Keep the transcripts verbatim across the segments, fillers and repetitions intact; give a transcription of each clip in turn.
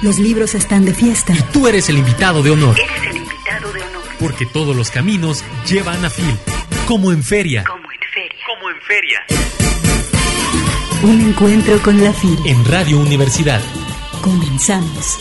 Los libros están de fiesta. Y tú eres el invitado de honor. Eres el invitado de honor. Porque todos los caminos llevan a Phil. Como en feria. Como en feria. Como en feria. Un encuentro con la Phil. En Radio Universidad. Comenzamos.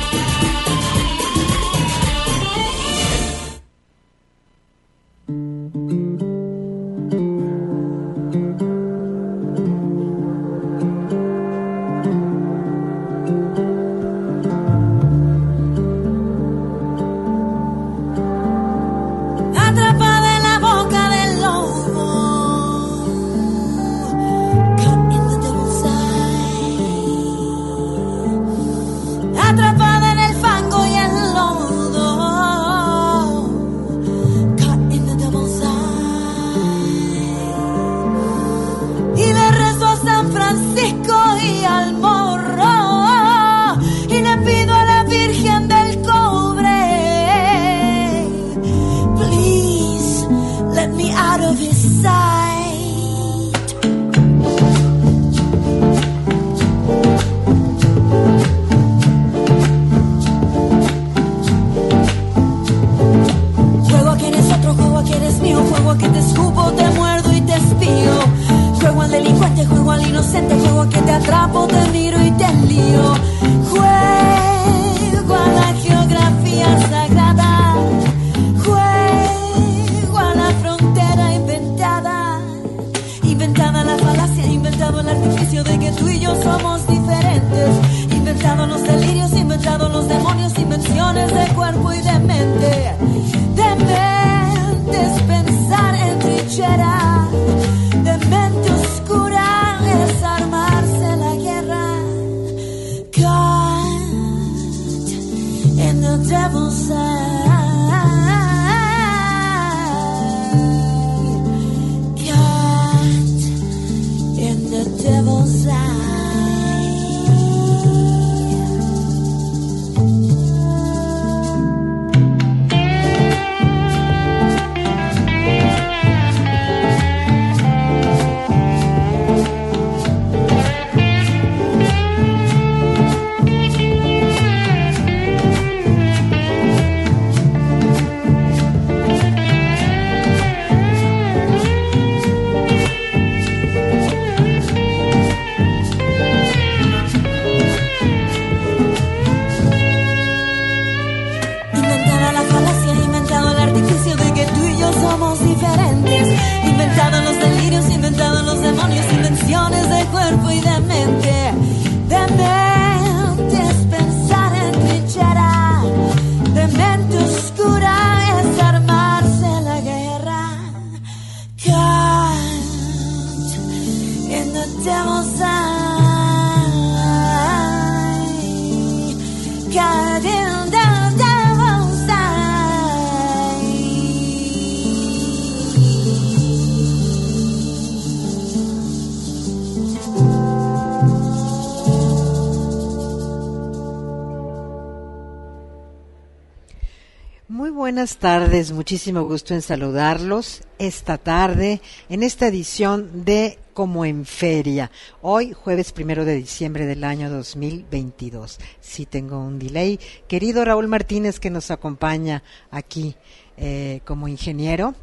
Buenas tardes, muchísimo gusto en saludarlos esta tarde en esta edición de Como en Feria. Hoy, jueves primero de diciembre del año dos mil veintidós. Sí tengo un delay. Querido Raúl Martínez, que nos acompaña aquí eh, como ingeniero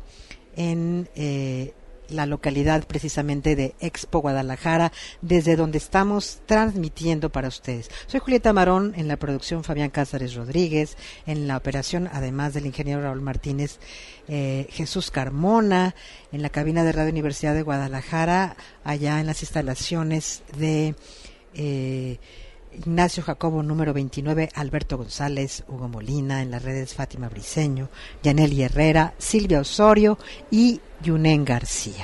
en eh, la localidad precisamente de Expo Guadalajara, desde donde estamos transmitiendo para ustedes. Soy Julieta Marón, en la producción Fabián Cázares Rodríguez, en la operación, además del ingeniero Raúl Martínez, eh, Jesús Carmona, en la cabina de Radio Universidad de Guadalajara, allá en las instalaciones de eh, Ignacio Jacobo número veintinueve, Alberto González, Hugo Molina, en las redes Fátima Briceño, Yaneli Herrera, Silvia Osorio y Yunen García.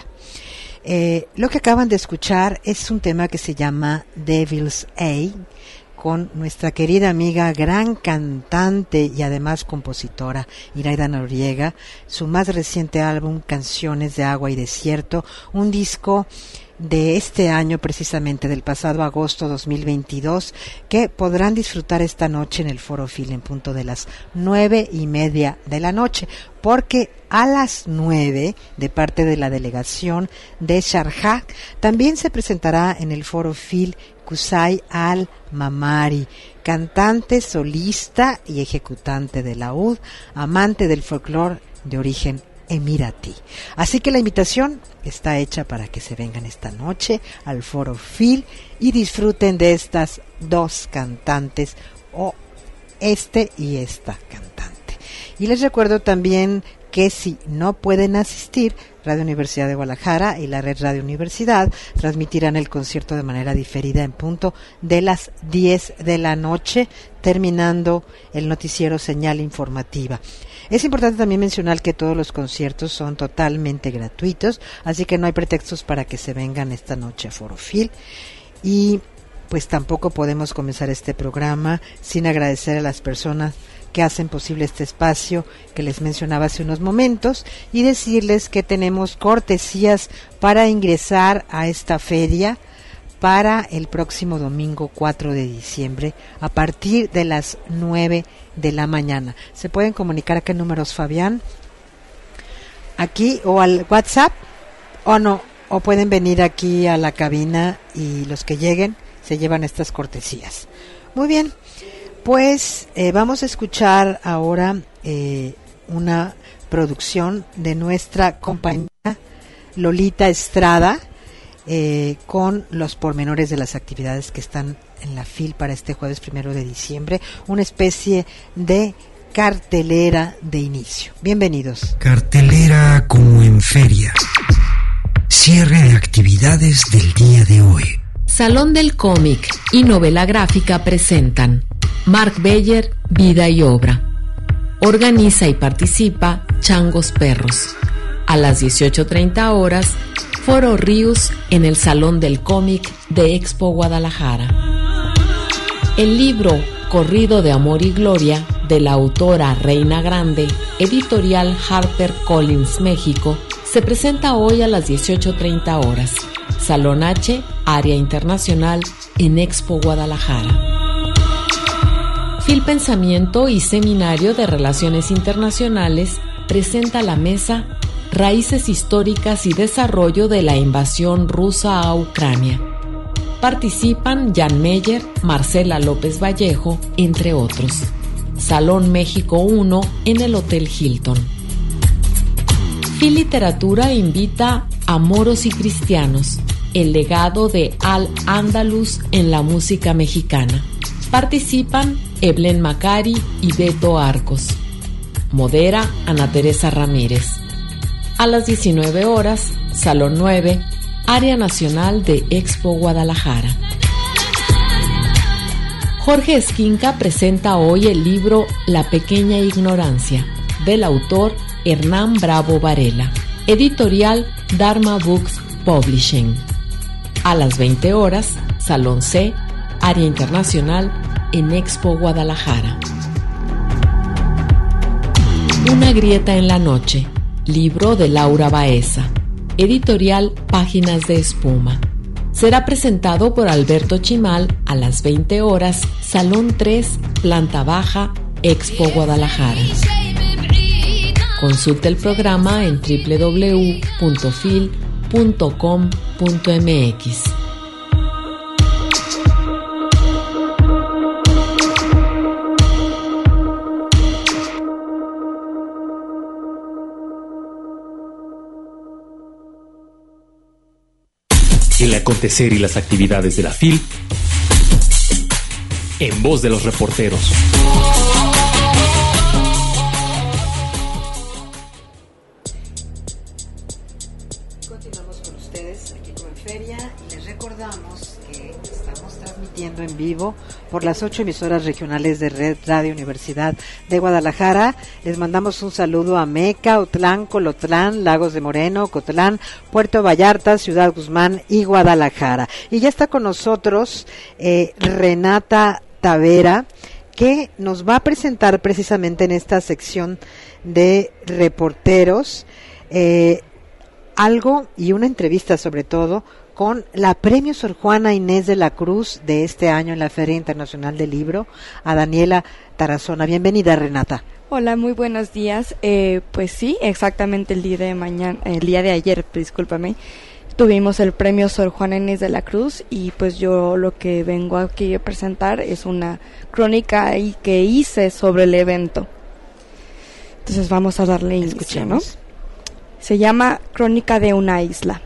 Eh, lo que acaban de escuchar es un tema que se llama Devil's A, con nuestra querida amiga, gran cantante y además compositora, Iraida Noriega, su más reciente álbum, Canciones de Agua y Desierto, un disco de este año, precisamente del pasado agosto dos mil veintidós, que podrán disfrutar esta noche en el Foro Phil en punto de las nueve y media de la noche, porque a las nueve, de parte de la delegación de Sharjah, también se presentará en el Foro Phil Qusay al-Mamari, cantante, solista y ejecutante de laúd, amante del folclore de origen emiratí. Así que la invitación está hecha para que se vengan esta noche al Foro Phil y disfruten de estas dos cantantes, o este y esta cantante. Y les recuerdo también que si no pueden asistir, Radio Universidad de Guadalajara y la Red Radio Universidad transmitirán el concierto de manera diferida en punto de las diez de la noche, terminando el noticiero Señal Informativa. Es importante también mencionar que todos los conciertos son totalmente gratuitos, así que no hay pretextos para que se vengan esta noche a Foro Phil. Y pues tampoco podemos comenzar este programa sin agradecer a las personas que hacen posible este espacio que les mencionaba hace unos momentos, y decirles que tenemos cortesías para ingresar a esta feria para el próximo domingo cuatro de diciembre a partir de las nueve de la mañana. ¿Se pueden comunicar a qué números, Fabián? Aquí o al WhatsApp, o no, o pueden venir aquí a la cabina y los que lleguen se llevan estas cortesías. Muy bien. Pues eh, vamos a escuchar ahora eh, una producción de nuestra compañera Lolita Estrada, eh, con los pormenores de las actividades que están en la Phil para este jueves primero de diciembre, una especie de cartelera de inicio. Bienvenidos. Cartelera como en feria. Cierre de actividades del día de hoy. Salón del Cómic y Novela Gráfica presentan Mark Beyer, Vida y Obra. Organiza y participa Changos Perros. A las dieciocho treinta horas, Foro Rius en el Salón del Cómic de Expo Guadalajara. El libro Corrido de Amor y Gloria, de la autora Reina Grande, editorial HarperCollins México, se presenta hoy a las dieciocho treinta horas. Salón H, Área Internacional, en Expo Guadalajara. Phil Pensamiento y Seminario de Relaciones Internacionales presenta la mesa Raíces Históricas y Desarrollo de la Invasión Rusa a Ucrania. Participan Jan Meyer, Marcela López Vallejo, entre otros. Salón México uno en el Hotel Hilton. Phil Literatura invita a Moros y Cristianos, el legado de Al-Ándalus en la música mexicana. Participan Eblen Macari y Beto Arcos. Modera Ana Teresa Ramírez. A las diecinueve horas, Salón nueve, Área Nacional de Expo Guadalajara. Jorge Esquinca presenta hoy el libro La Pequeña Ignorancia, del autor Hernán Bravo Varela, editorial Dharma Books Publishing. A las veinte horas, Salón C, Área Internacional, en Expo Guadalajara. Una grieta en la noche, libro de Laura Baeza, editorial Páginas de Espuma. Será presentado por Alberto Chimal a las veinte horas, Salón tres, Planta Baja, Expo Guadalajara. Consulta el programa en doble u doble u doble u punto phil punto com punto m x. El acontecer y las actividades de la Phil en voz de los reporteros. Continuamos con ustedes aquí como en Feria y les recordamos que estamos transmitiendo en vivo por las ocho emisoras regionales de Red Radio Universidad de Guadalajara. Les mandamos un saludo a Meca, Otlán, Colotlán, Lagos de Moreno, Cotlán, Puerto Vallarta, Ciudad Guzmán y Guadalajara. Y ya está con nosotros eh, Renata Tavera, que nos va a presentar precisamente en esta sección de reporteros eh, algo y una entrevista sobre todo con la Premio Sor Juana Inés de la Cruz de este año en la Feria Internacional del Libro, a Daniela Tarazona. Bienvenida, Renata. Hola, muy buenos días. Eh, pues sí, exactamente el día de mañana, el día de ayer, discúlpame, tuvimos el Premio Sor Juana Inés de la Cruz y pues yo lo que vengo aquí a presentar es una crónica que hice sobre el evento. Entonces vamos a darle inicio, ¿no? Se llama Crónica de una isla.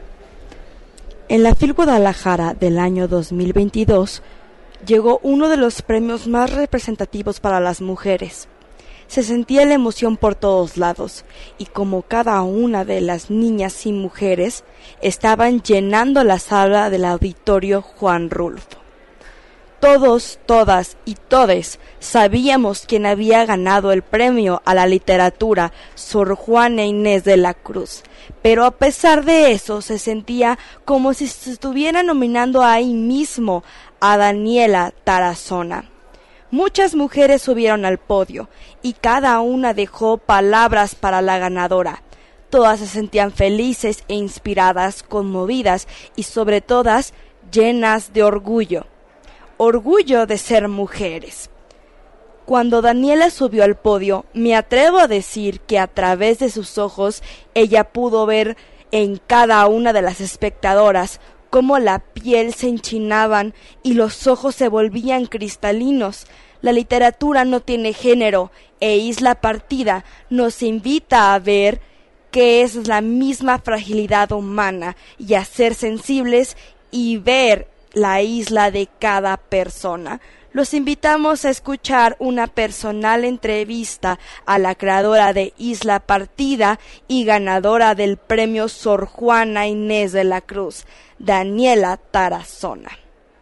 En la FIL Guadalajara del año dos mil veintidós llegó uno de los premios más representativos para las mujeres. Se sentía la emoción por todos lados, y como cada una de las niñas y mujeres estaban llenando la sala del auditorio Juan Rulfo. Todos, todas y todes sabíamos quién había ganado el premio a la literatura, Sor Juana Inés de la Cruz, pero a pesar de eso se sentía como si se estuviera nominando ahí mismo a Daniela Tarazona. Muchas mujeres subieron al podio y cada una dejó palabras para la ganadora. Todas se sentían felices e inspiradas, conmovidas y sobre todas llenas de orgullo. Orgullo de ser mujeres. Cuando Daniela subió al podio, me atrevo a decir que a través de sus ojos ella pudo ver en cada una de las espectadoras cómo la piel se enchinaban y los ojos se volvían cristalinos. La literatura no tiene género e Isla Partida nos invita a ver que es la misma fragilidad humana y a ser sensibles y ver la isla de cada persona. Los invitamos a escuchar una personal entrevista a la creadora de Isla Partida y ganadora del premio Sor Juana Inés de la Cruz, Daniela Tarazona.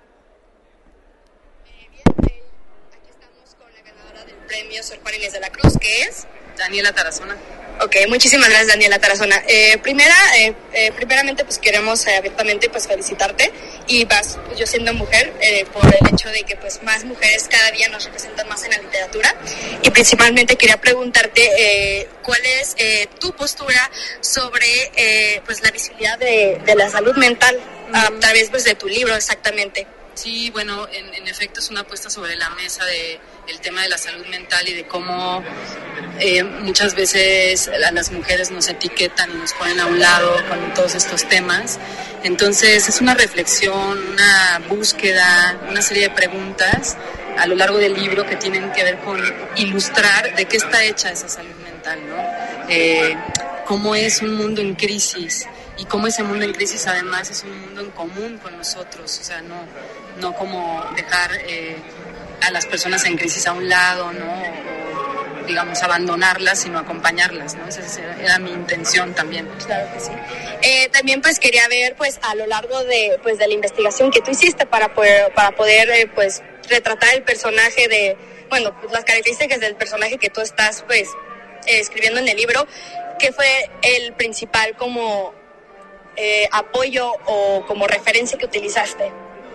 Eh, bien, eh, aquí estamos con la ganadora del premio Sor Juana Inés de la Cruz, que es Daniela Tarazona. Ok, muchísimas gracias, Daniela Tarazona. Eh, primera, eh, eh, primeramente, pues queremos eh, abiertamente pues felicitarte y vas, pues, yo siendo mujer, eh, por el hecho de que pues más mujeres cada día nos representan más en la literatura, y principalmente quería preguntarte eh, cuál es eh, tu postura sobre eh, pues la visibilidad de, de la salud mental uh-huh. a través pues de tu libro, exactamente. Sí, bueno, en, en efecto es una apuesta sobre la mesa de el tema de la salud mental y de cómo eh, muchas veces a las mujeres nos etiquetan y nos ponen a un lado con todos estos temas. Entonces es una reflexión, una búsqueda, una serie de preguntas a lo largo del libro que tienen que ver con ilustrar de qué está hecha esa salud mental, ¿no? Eh, cómo es un mundo en crisis y cómo ese mundo en crisis además es un mundo en común con nosotros, o sea, no, no como dejar eh, a las personas en crisis a un lado, ¿no? O, digamos, abandonarlas, sino acompañarlas, ¿no? Esa era mi intención también. Claro que sí. Eh, también pues quería ver pues a lo largo de pues de la investigación que tú hiciste para poder, para poder eh, pues retratar el personaje de, bueno, pues las características del personaje que tú estás pues eh, escribiendo en el libro, ¿qué fue el principal como eh, apoyo o como referencia que utilizaste?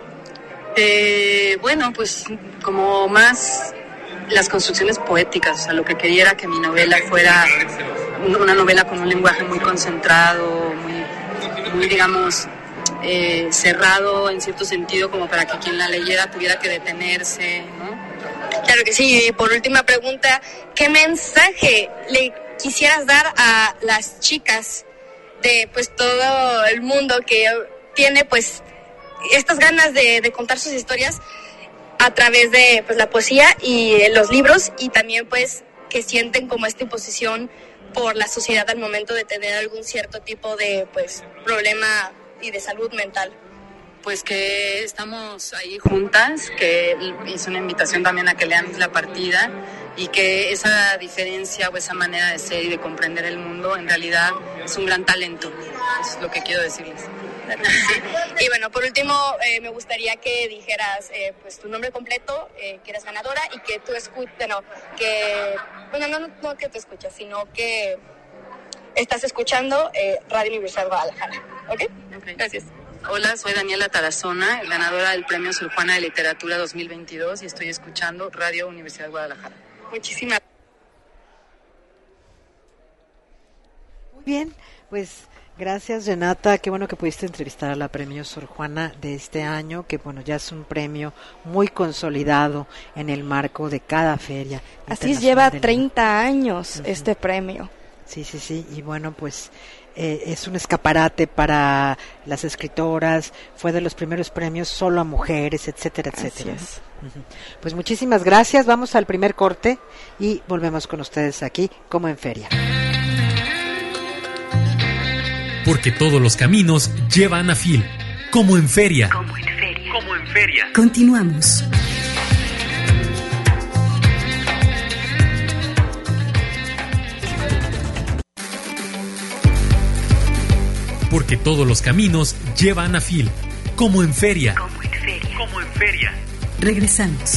Eh, bueno, pues como más las construcciones poéticas, o sea, lo que quería era que mi novela fuera una novela con un lenguaje muy concentrado, muy, muy digamos, eh, cerrado en cierto sentido, como para que quien la leyera tuviera que detenerse, ¿no? Claro que sí. Y por última pregunta, ¿qué mensaje le quisieras dar a las chicas de pues todo el mundo que tiene pues estas ganas de, de contar sus historias a través de pues la poesía y los libros, y también pues que sienten como esta imposición por la sociedad al momento de tener algún cierto tipo de pues problema y de salud mental? Pues que estamos ahí juntas, que es una invitación también a que lean Isla Partida, y que esa diferencia o esa manera de ser y de comprender el mundo en realidad es un gran talento. Eso es lo que quiero decirles. Y bueno, por último, eh, me gustaría que dijeras eh, pues tu nombre completo, eh, que eres ganadora y que tú escuchas, bueno, que, bueno, no, no que tú escuchas, sino que estás escuchando eh, Radio Universidad Guadalajara. ¿Ok? Okay. Gracias. Hola, soy Daniela Tarazona, ganadora del Premio Sor Juana de Literatura dos mil veintidós, y estoy escuchando Radio Universidad Guadalajara. Muchísimas Muy bien, pues Gracias, Renata. Qué bueno que pudiste entrevistar a la Premio Sor Juana de este año, que bueno, ya es un premio muy consolidado en el marco de cada feria. Así lleva treinta años uh-huh. este premio. Sí, sí, sí. Y bueno, pues eh, es un escaparate para las escritoras. Fue de los primeros premios solo a mujeres, etcétera, etcétera. Así es. Uh-huh. Pues muchísimas gracias. Vamos al primer corte y volvemos con ustedes aquí, como en feria. Porque todos los caminos llevan a Phil, como en feria. Como en feria. Como en feria. Continuamos. Porque todos los caminos llevan a Phil, como en feria. Como en feria. Como en feria. Regresamos.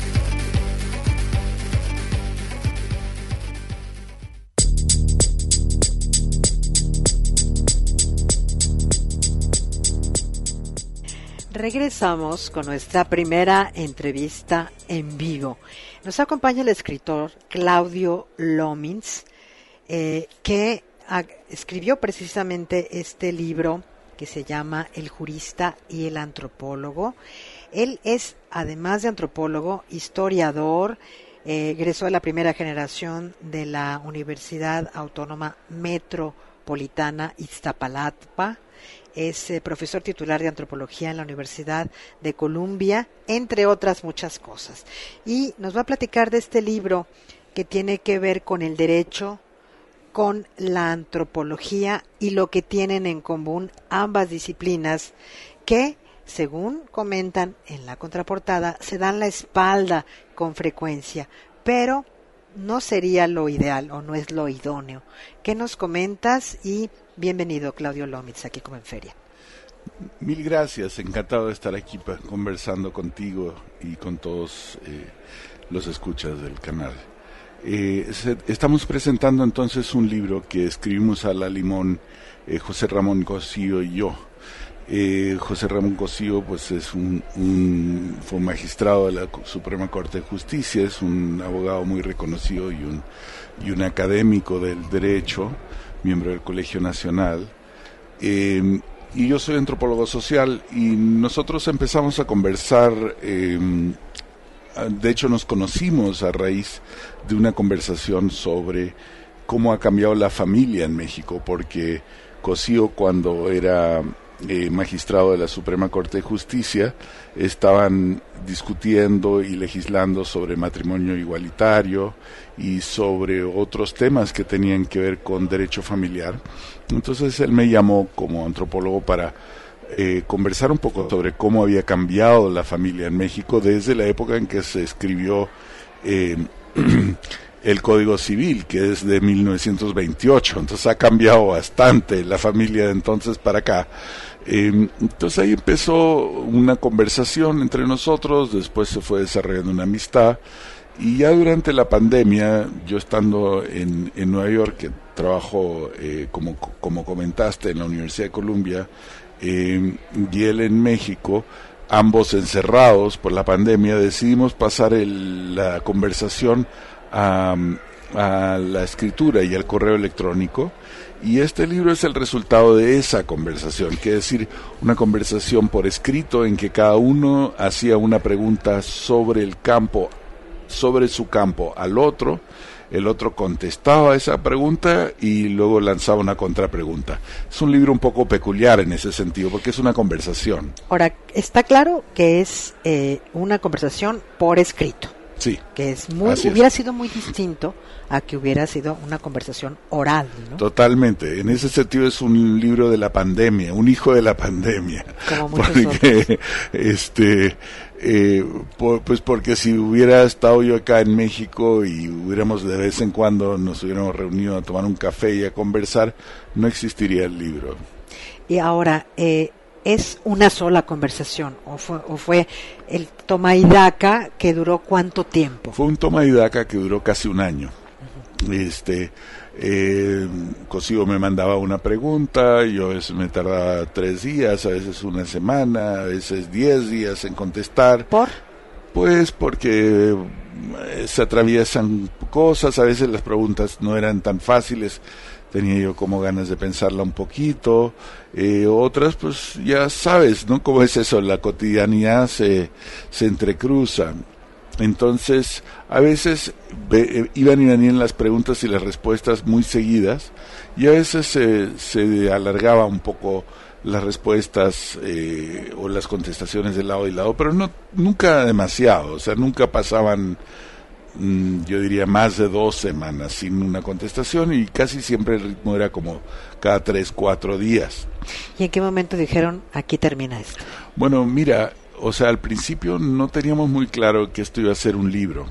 Regresamos con nuestra primera entrevista en vivo. Nos acompaña el escritor Claudio Lomins, eh, que a, escribió precisamente este libro que se llama El jurista y el antropólogo. Él es, además de antropólogo, historiador, eh, egresó de la primera generación de la Universidad Autónoma Metropolitana Iztapalapa. Es eh, profesor titular de antropología en la Universidad de Columbia, entre otras muchas cosas. Y nos va a platicar de este libro que tiene que ver con el derecho, con la antropología y lo que tienen en común ambas disciplinas que, según comentan en la contraportada, se dan la espalda con frecuencia, pero no sería lo ideal o no es lo idóneo. ¿Qué nos comentas? Y bienvenido, Claudio Lomins, aquí como en feria. Mil gracias, encantado de estar aquí pa- conversando contigo y con todos eh, los escuchas del canal. Eh, se, estamos presentando entonces un libro que escribimos a la limón eh, José Ramón Cosío y yo. Eh, José Ramón Cosío pues es un, un fue magistrado de la Suprema Corte de Justicia, es un abogado muy reconocido y un, y un académico del derecho, miembro del Colegio Nacional, eh, y yo soy antropólogo social, y nosotros empezamos a conversar, eh, de hecho nos conocimos a raíz de una conversación sobre cómo ha cambiado la familia en México, porque Cosío, cuando era eh, magistrado de la Suprema Corte de Justicia, estaban discutiendo y legislando sobre matrimonio igualitario y sobre otros temas que tenían que ver con derecho familiar. Entonces él me llamó como antropólogo para eh, conversar un poco sobre cómo había cambiado la familia en México desde la época en que se escribió eh, el Código Civil, que es de mil novecientos veintiocho. Entonces ha cambiado bastante la familia de entonces para acá. Eh, entonces ahí empezó una conversación entre nosotros, después se fue desarrollando una amistad, y ya durante la pandemia, yo estando en, en Nueva York, que trabajo, eh, como, como comentaste, en la Universidad de Columbia, eh, y él en México, ambos encerrados por la pandemia, decidimos pasar el, la conversación a, a la escritura y al correo electrónico. Y este libro es el resultado de esa conversación, que es decir, una conversación por escrito en que cada uno hacía una pregunta sobre el campo, sobre su campo al otro, el otro contestaba esa pregunta y luego lanzaba una contrapregunta. Es un libro un poco peculiar en ese sentido, porque es una conversación. Ahora, está claro que es eh, una conversación por escrito. Sí. Que es muy, hubiera es. sido muy distinto a que hubiera sido una conversación oral, ¿no? Totalmente. En ese sentido es un libro de la pandemia, un hijo de la pandemia. Como muchos porque, otros. Este, eh, por, pues porque si hubiera estado yo acá en México y hubiéramos de vez en cuando nos hubiéramos reunido a tomar un café y a conversar, no existiría el libro. Y ahora, eh, ¿es una sola conversación o fue, o fue el toma y daca que duró cuánto tiempo? Fue un toma y daca que duró casi un año. Uh-huh. Este, eh, Cosío me mandaba una pregunta, yo a veces me tardaba tres días, a veces una semana, a veces diez días en contestar. ¿Por? Pues porque se atraviesan cosas, a veces las preguntas no eran tan fáciles tenía yo como ganas de pensarla un poquito, eh, otras pues ya sabes, ¿no? Cómo es eso, la cotidianidad se, se entrecruza. Entonces, a veces ve, iban y venían las preguntas y las respuestas muy seguidas, y a veces se, se alargaba un poco las respuestas eh, o las contestaciones de lado y lado, pero no nunca demasiado, o sea, nunca pasaban, mmm, yo diría, más de dos semanas sin una contestación, y casi siempre el ritmo era como cada tres, cuatro días. ¿Y en qué momento dijeron, aquí termina esto? Bueno, mira, o sea, al principio no teníamos muy claro que esto iba a ser un libro.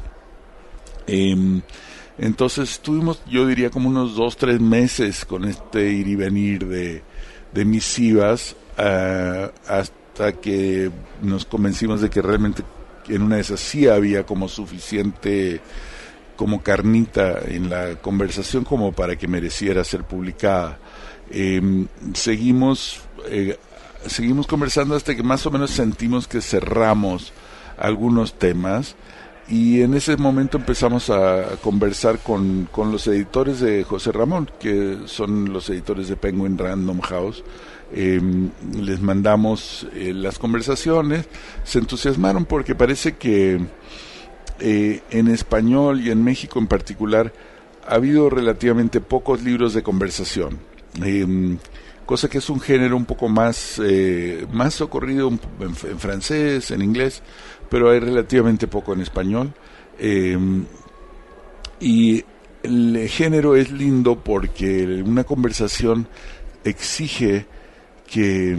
Eh, entonces estuvimos, yo diría, como unos dos, tres meses con este ir y venir de, de misivas, uh, hasta que nos convencimos de que realmente en una de esas sí había como suficiente, como carnita en la conversación como para que mereciera ser publicada. Eh, seguimos... Eh, Seguimos conversando hasta que más o menos sentimos que cerramos algunos temas, y en ese momento empezamos a conversar con, con los editores de José Ramón, que son los editores de Penguin Random House. Eh, les mandamos eh, las conversaciones, se entusiasmaron porque parece que eh, en español y en México en particular ha habido relativamente pocos libros de conversación. Eh, cosa que es un género un poco más eh, más socorrido en, en francés, en inglés, pero hay relativamente poco en español. Eh, y el género es lindo porque una conversación exige que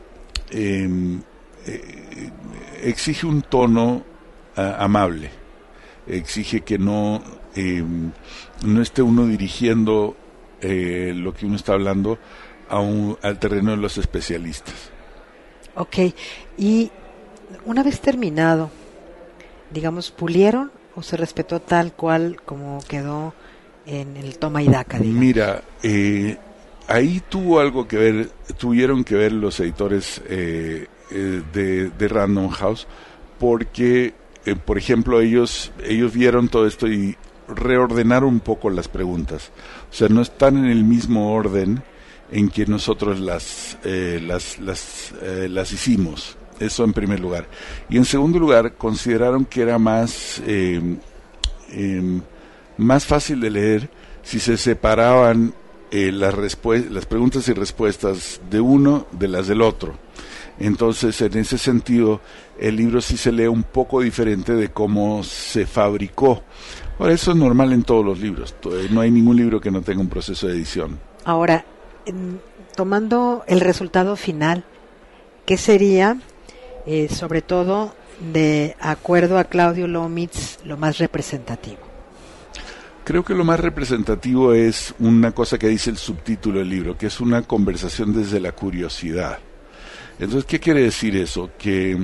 eh, eh, exige un tono uh, amable, exige que no eh, no esté uno dirigiendo eh, lo que uno está hablando A un, al terreno de los especialistas. Ok, y una vez terminado, digamos, ¿pulieron o se respetó tal cual como quedó en el toma y daca, digamos? Mira, eh, ahí tuvo algo que ver, tuvieron que ver los editores eh, eh, de, de Random House, porque, eh, por ejemplo, ellos, ellos vieron todo esto y reordenaron un poco las preguntas. O sea, no están en el mismo orden en que nosotros las eh, las las eh, las hicimos. Eso en primer lugar. Y en segundo lugar, consideraron que era más eh, eh, más fácil de leer si se separaban eh, las respu- las preguntas y respuestas de uno de las del otro. Entonces, en ese sentido, el libro sí se lee un poco diferente de cómo se fabricó. Ahora, eso es normal en todos los libros. No hay ningún libro que no tenga un proceso de edición. Ahora, en, tomando el resultado final, ¿qué sería, eh, sobre todo, de acuerdo a Claudio Lomitz, lo más representativo? Creo que lo más representativo es una cosa que dice el subtítulo del libro, que es una conversación desde la curiosidad. Entonces, ¿qué quiere decir eso? Que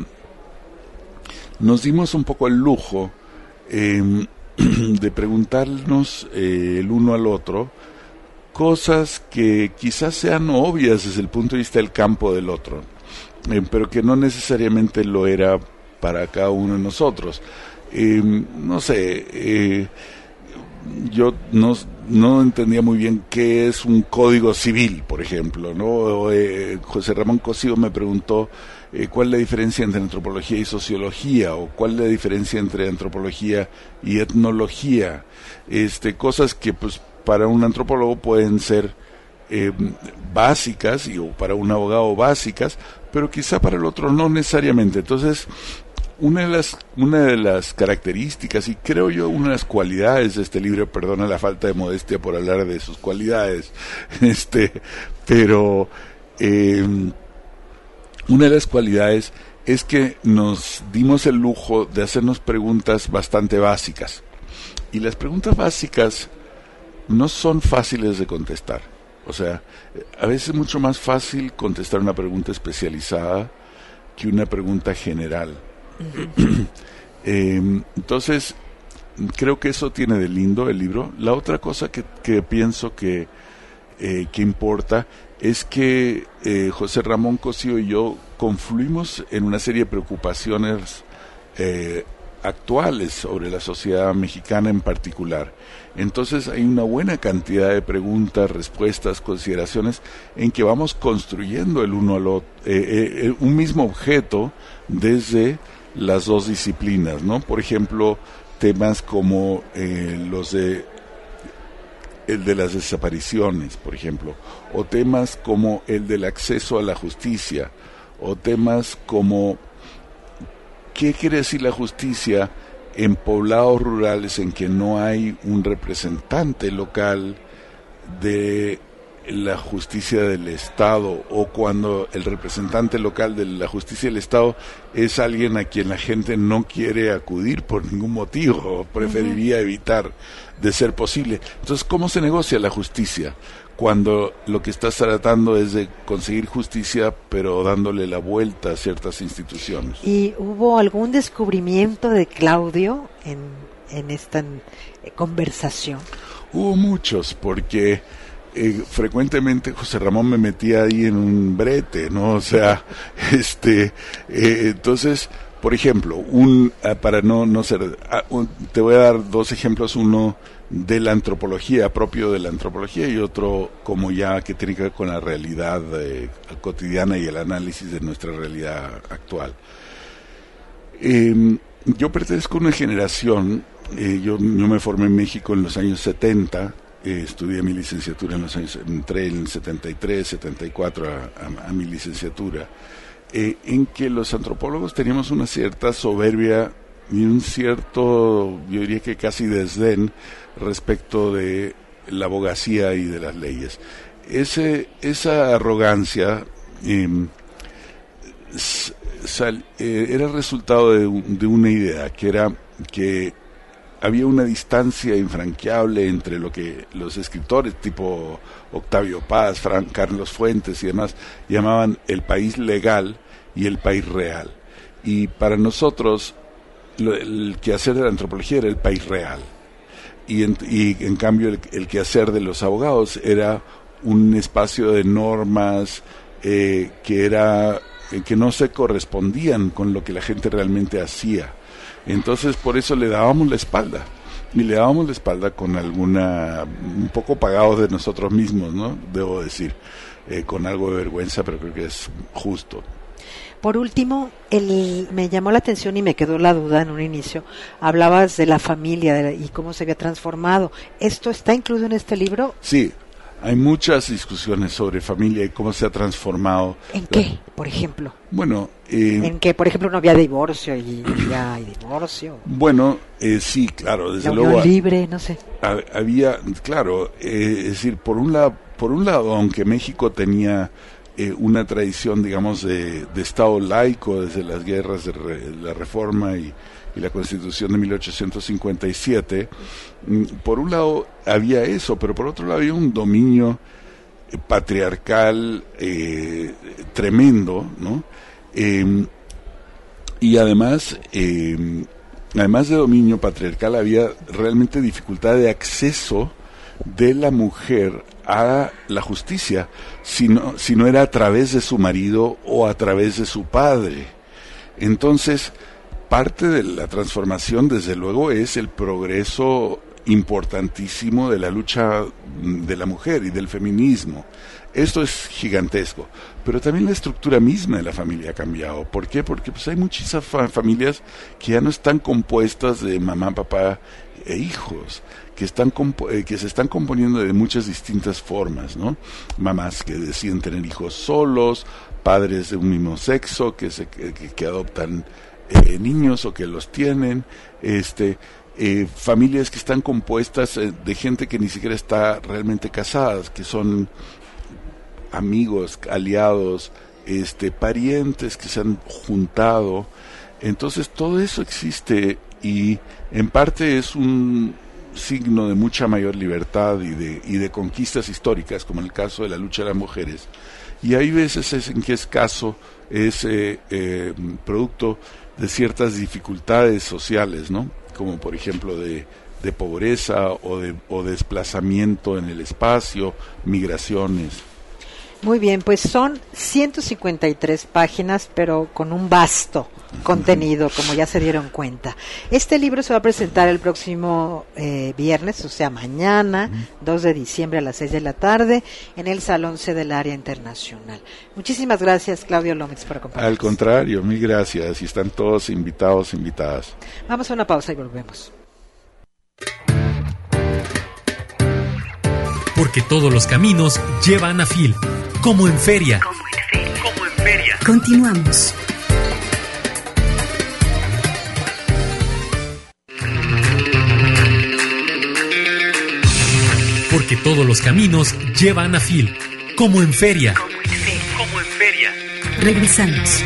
nos dimos un poco el lujo eh, de preguntarnos eh, el uno al otro cosas que quizás sean obvias desde el punto de vista del campo del otro, eh, pero que no necesariamente lo era para cada uno de nosotros. Eh, no sé, eh, yo no, no entendía muy bien qué es un código civil, por ejemplo, ¿no? O, eh, José Ramón Cosío me preguntó eh, cuál es la diferencia entre antropología y sociología, o cuál es la diferencia entre antropología y etnología, este, cosas que pues para un antropólogo pueden ser eh, básicas, y o para un abogado básicas, pero quizá para el otro no necesariamente. Entonces, una de las una de las características, y creo yo una de las cualidades de este libro, perdona la falta de modestia por hablar de sus cualidades, este, pero eh, una de las cualidades es que nos dimos el lujo de hacernos preguntas bastante básicas, y las preguntas básicas no son fáciles de contestar. O sea, a veces es mucho más fácil contestar una pregunta especializada que una pregunta general. Uh-huh. eh, entonces, creo que eso tiene de lindo el libro. La otra cosa que, que pienso que, eh, que importa es que eh, José Ramón Cosío y yo confluimos en una serie de preocupaciones eh, actuales sobre la sociedad mexicana en particular. Entonces hay una buena cantidad de preguntas, respuestas, consideraciones en que vamos construyendo el uno al otro, eh, eh, un mismo objeto desde las dos disciplinas, ¿no? Por ejemplo, temas como eh, los de el de las desapariciones, por ejemplo, o temas como el del acceso a la justicia, o temas como ¿qué quiere decir la justicia en poblados rurales en que no hay un representante local de la justicia del Estado, o cuando el representante local de la justicia del Estado es alguien a quien la gente no quiere acudir por ningún motivo, o preferiría uh-huh. evitar de ser posible? Entonces, ¿cómo se negocia la justicia cuando lo que estás tratando es de conseguir justicia, pero dándole la vuelta a ciertas instituciones? ¿Y hubo algún descubrimiento de Claudio en, en esta eh, conversación? Hubo muchos, porque eh, frecuentemente José Ramón me metía ahí en un brete, ¿no? O sea, este, eh, entonces, por ejemplo, un uh, para no no ser, uh, un, te voy a dar dos ejemplos, uno de la antropología, propio de la antropología, y otro como ya que tiene que ver con la realidad eh, cotidiana y el análisis de nuestra realidad actual. Eh, yo pertenezco a una generación, eh, yo, yo me formé en México en los años setenta, eh, estudié mi licenciatura en los años, entré en setenta y tres, setenta y cuatro a, a, a mi licenciatura, eh, en que los antropólogos teníamos una cierta soberbia y un cierto, yo diría que casi desdén respecto de la abogacía y de las leyes. Ese, esa arrogancia eh, sal, eh, era resultado de, un, de una idea, que era que había una distancia infranqueable entre lo que los escritores tipo Octavio Paz, Fran, Carlos Fuentes y demás llamaban el país legal y el país real. Y para nosotros lo, el quehacer de la antropología era el país real. Y en, y en cambio el, el quehacer de los abogados era un espacio de normas eh, que era eh, que no se correspondían con lo que la gente realmente hacía. Entonces por eso le dábamos la espalda, y le dábamos la espalda con alguna, un poco pagados de nosotros mismos, ¿no? Debo decir, eh, con algo de vergüenza, pero creo que es justo. Por último, el, me llamó la atención y me quedó la duda en un inicio. Hablabas de la familia de la, y cómo se había transformado. ¿Esto está incluido en este libro? Sí, hay muchas discusiones sobre familia y cómo se ha transformado. ¿En qué, por ejemplo? Bueno, eh, en que, por ejemplo, no había divorcio y ya hay divorcio. Bueno, eh, sí, claro, desde la unión luego. libre, no sé. Había, claro, eh, es decir, por un lado, por un lado, aunque México tenía Eh, una tradición, digamos, de, de Estado laico desde las guerras de re, la Reforma y, y la Constitución de mil ochocientos cincuenta y siete, por un lado había eso, pero por otro lado había un dominio eh, patriarcal eh, tremendo, ¿no? Eh, y además, eh, además de dominio patriarcal, había realmente dificultad de acceso de la mujer a la justicia, si no, si no era a través de su marido o a través de su padre. Entonces, parte de la transformación, desde luego, es el progreso importantísimo de la lucha de la mujer y del feminismo. Esto es gigantesco, pero también la estructura misma de la familia ha cambiado. ¿Por qué? Porque pues hay muchísimas fa- familias que ya no están compuestas de mamá, papá e hijos, que están compo- eh, que se están componiendo de muchas distintas formas, ¿no? Mamás que deciden tener hijos solos, padres de un mismo sexo que se que, que adoptan eh, niños o que los tienen, este eh, familias que están compuestas eh, de gente que ni siquiera está realmente casada, que son amigos, aliados, este parientes que se han juntado. Entonces todo eso existe y en parte es un signo de mucha mayor libertad y de, y de conquistas históricas, como en el caso de la lucha de las mujeres. Y hay veces es en que es caso, es eh, eh, producto de ciertas dificultades sociales, ¿no? Como por ejemplo de, de pobreza o de o desplazamiento en el espacio, migraciones. Muy bien, pues son ciento cincuenta y tres páginas, pero con un vasto contenido, como ya se dieron cuenta. Este libro se va a presentar el próximo eh, viernes, o sea, mañana, dos de diciembre a las seis de la tarde, en el Salón C del Área Internacional. Muchísimas gracias, Claudio Lómez, por acompañarnos. Al contrario, mil gracias, y están todos invitados, invitadas. Vamos a una pausa y volvemos. Porque todos los caminos llevan a Phil, como en feria. Como en feria. Como en feria. Continuamos. Porque todos los caminos llevan a Phil, como en feria. Como en feria. Como en feria. Regresamos.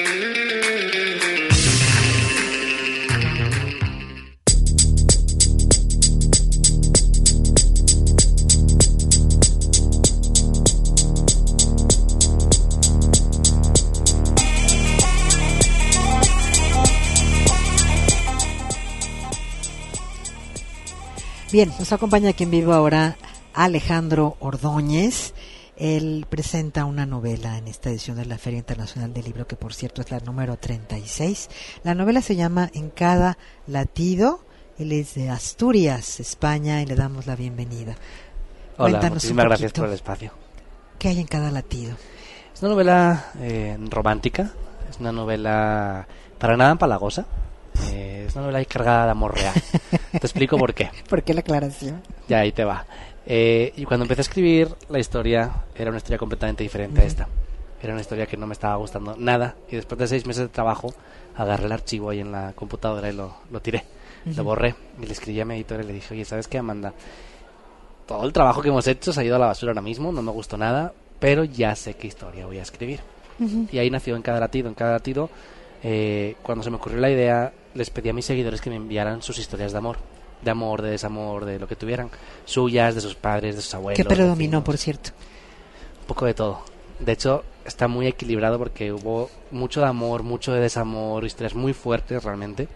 Bien, nos acompaña aquí en vivo ahora Alejandro Ordóñez. Él presenta una novela en esta edición de la Feria Internacional del Libro, que por cierto es la número treinta y seis. La novela se llama En cada latido. Él es de Asturias, España, y le damos la bienvenida. Hola, Cuéntanos muchísimas un gracias poquito, por el espacio. ¿qué hay en cada latido? Es una novela eh, romántica, es una novela para nada empalagosa, eh, es una novela cargada de amor real. Te explico por qué. ¿Por qué la aclaración? Ya, ahí te va. Eh, y cuando empecé a escribir, la historia era una historia completamente diferente uh-huh. a esta. Era una historia que no me estaba gustando nada, y después de seis meses de trabajo agarré el archivo ahí en la computadora y lo, lo tiré, uh-huh. lo borré, y le escribí a mi editor y le dije: oye, ¿sabes qué, Amanda? Todo el trabajo que hemos hecho se ha ido a la basura ahora mismo, no me gustó nada, pero ya sé qué historia voy a escribir. Uh-huh. Y ahí nació En cada latido. En cada latido, eh, cuando se me ocurrió la idea, les pedí a mis seguidores que me enviaran sus historias de amor. De amor, de desamor, de lo que tuvieran. Suyas, de sus padres, de sus abuelos. ¿Qué predominó, vecinos, por cierto? Un poco de todo. De hecho, está muy equilibrado porque hubo mucho de amor, mucho de desamor, historias muy fuertes realmente.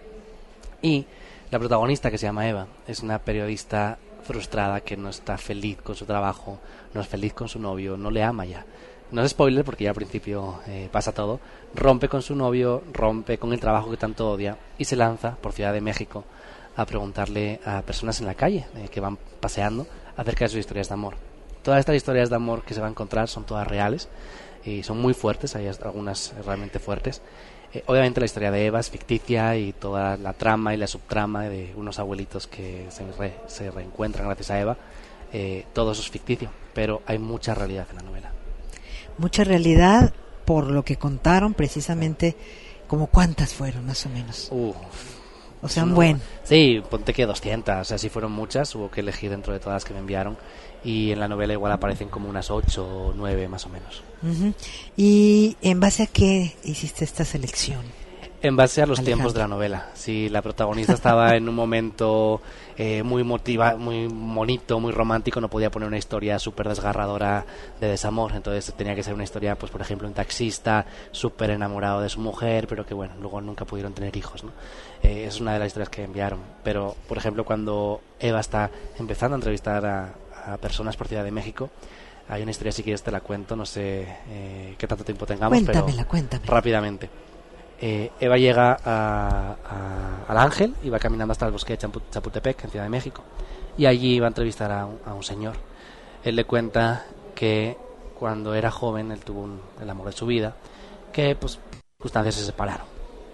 Y la protagonista, que se llama Eva, es una periodista frustrada que no está feliz con su trabajo, no es feliz con su novio, no le ama ya. No es spoiler porque ya al principio eh, pasa todo. Rompe con su novio, rompe con el trabajo que tanto odia y se lanza por Ciudad de México a preguntarle a personas en la calle eh, que van paseando acerca de sus historias de amor. Todas estas historias de amor que se va a encontrar son todas reales y son muy fuertes, hay algunas realmente fuertes. Eh, obviamente la historia de Eva es ficticia y toda la trama y la subtrama de unos abuelitos que se, re, se reencuentran gracias a Eva, eh, todo eso es ficticio, pero hay mucha realidad en la novela. Mucha realidad, por lo que contaron precisamente, como cuántas fueron más o menos. Uf. O sea, un no, buen. Sí, ponte que doscientas, o sea, sí fueron muchas, hubo que elegir dentro de todas las que me enviaron, y en la novela igual aparecen como unas ocho o nueve más o menos. Uh-huh. ¿Y en base a qué hiciste esta selección? En base a los Alejandro. tiempos de la novela. Si la protagonista estaba en un momento eh, muy motiva, muy bonito, muy romántico, no podía poner una historia súper desgarradora de desamor. Entonces tenía que ser una historia, pues por ejemplo, un taxista súper enamorado de su mujer, pero que bueno, luego nunca pudieron tener hijos, ¿no? Eh, es una de las historias que enviaron. Pero, por ejemplo, cuando Eva está empezando a entrevistar a, a personas por Ciudad de México, hay una historia, si quieres te la cuento, no sé eh, qué tanto tiempo tengamos, Cuéntamela, pero cuéntamela. rápidamente. Eh, Eva llega a, a, al Ángel y va caminando hasta el bosque de Champu- Chapultepec, en Ciudad de México, y allí va a entrevistar a un, a un señor. Él le cuenta que cuando era joven él tuvo un, el amor de su vida, que pues circunstancias se separaron.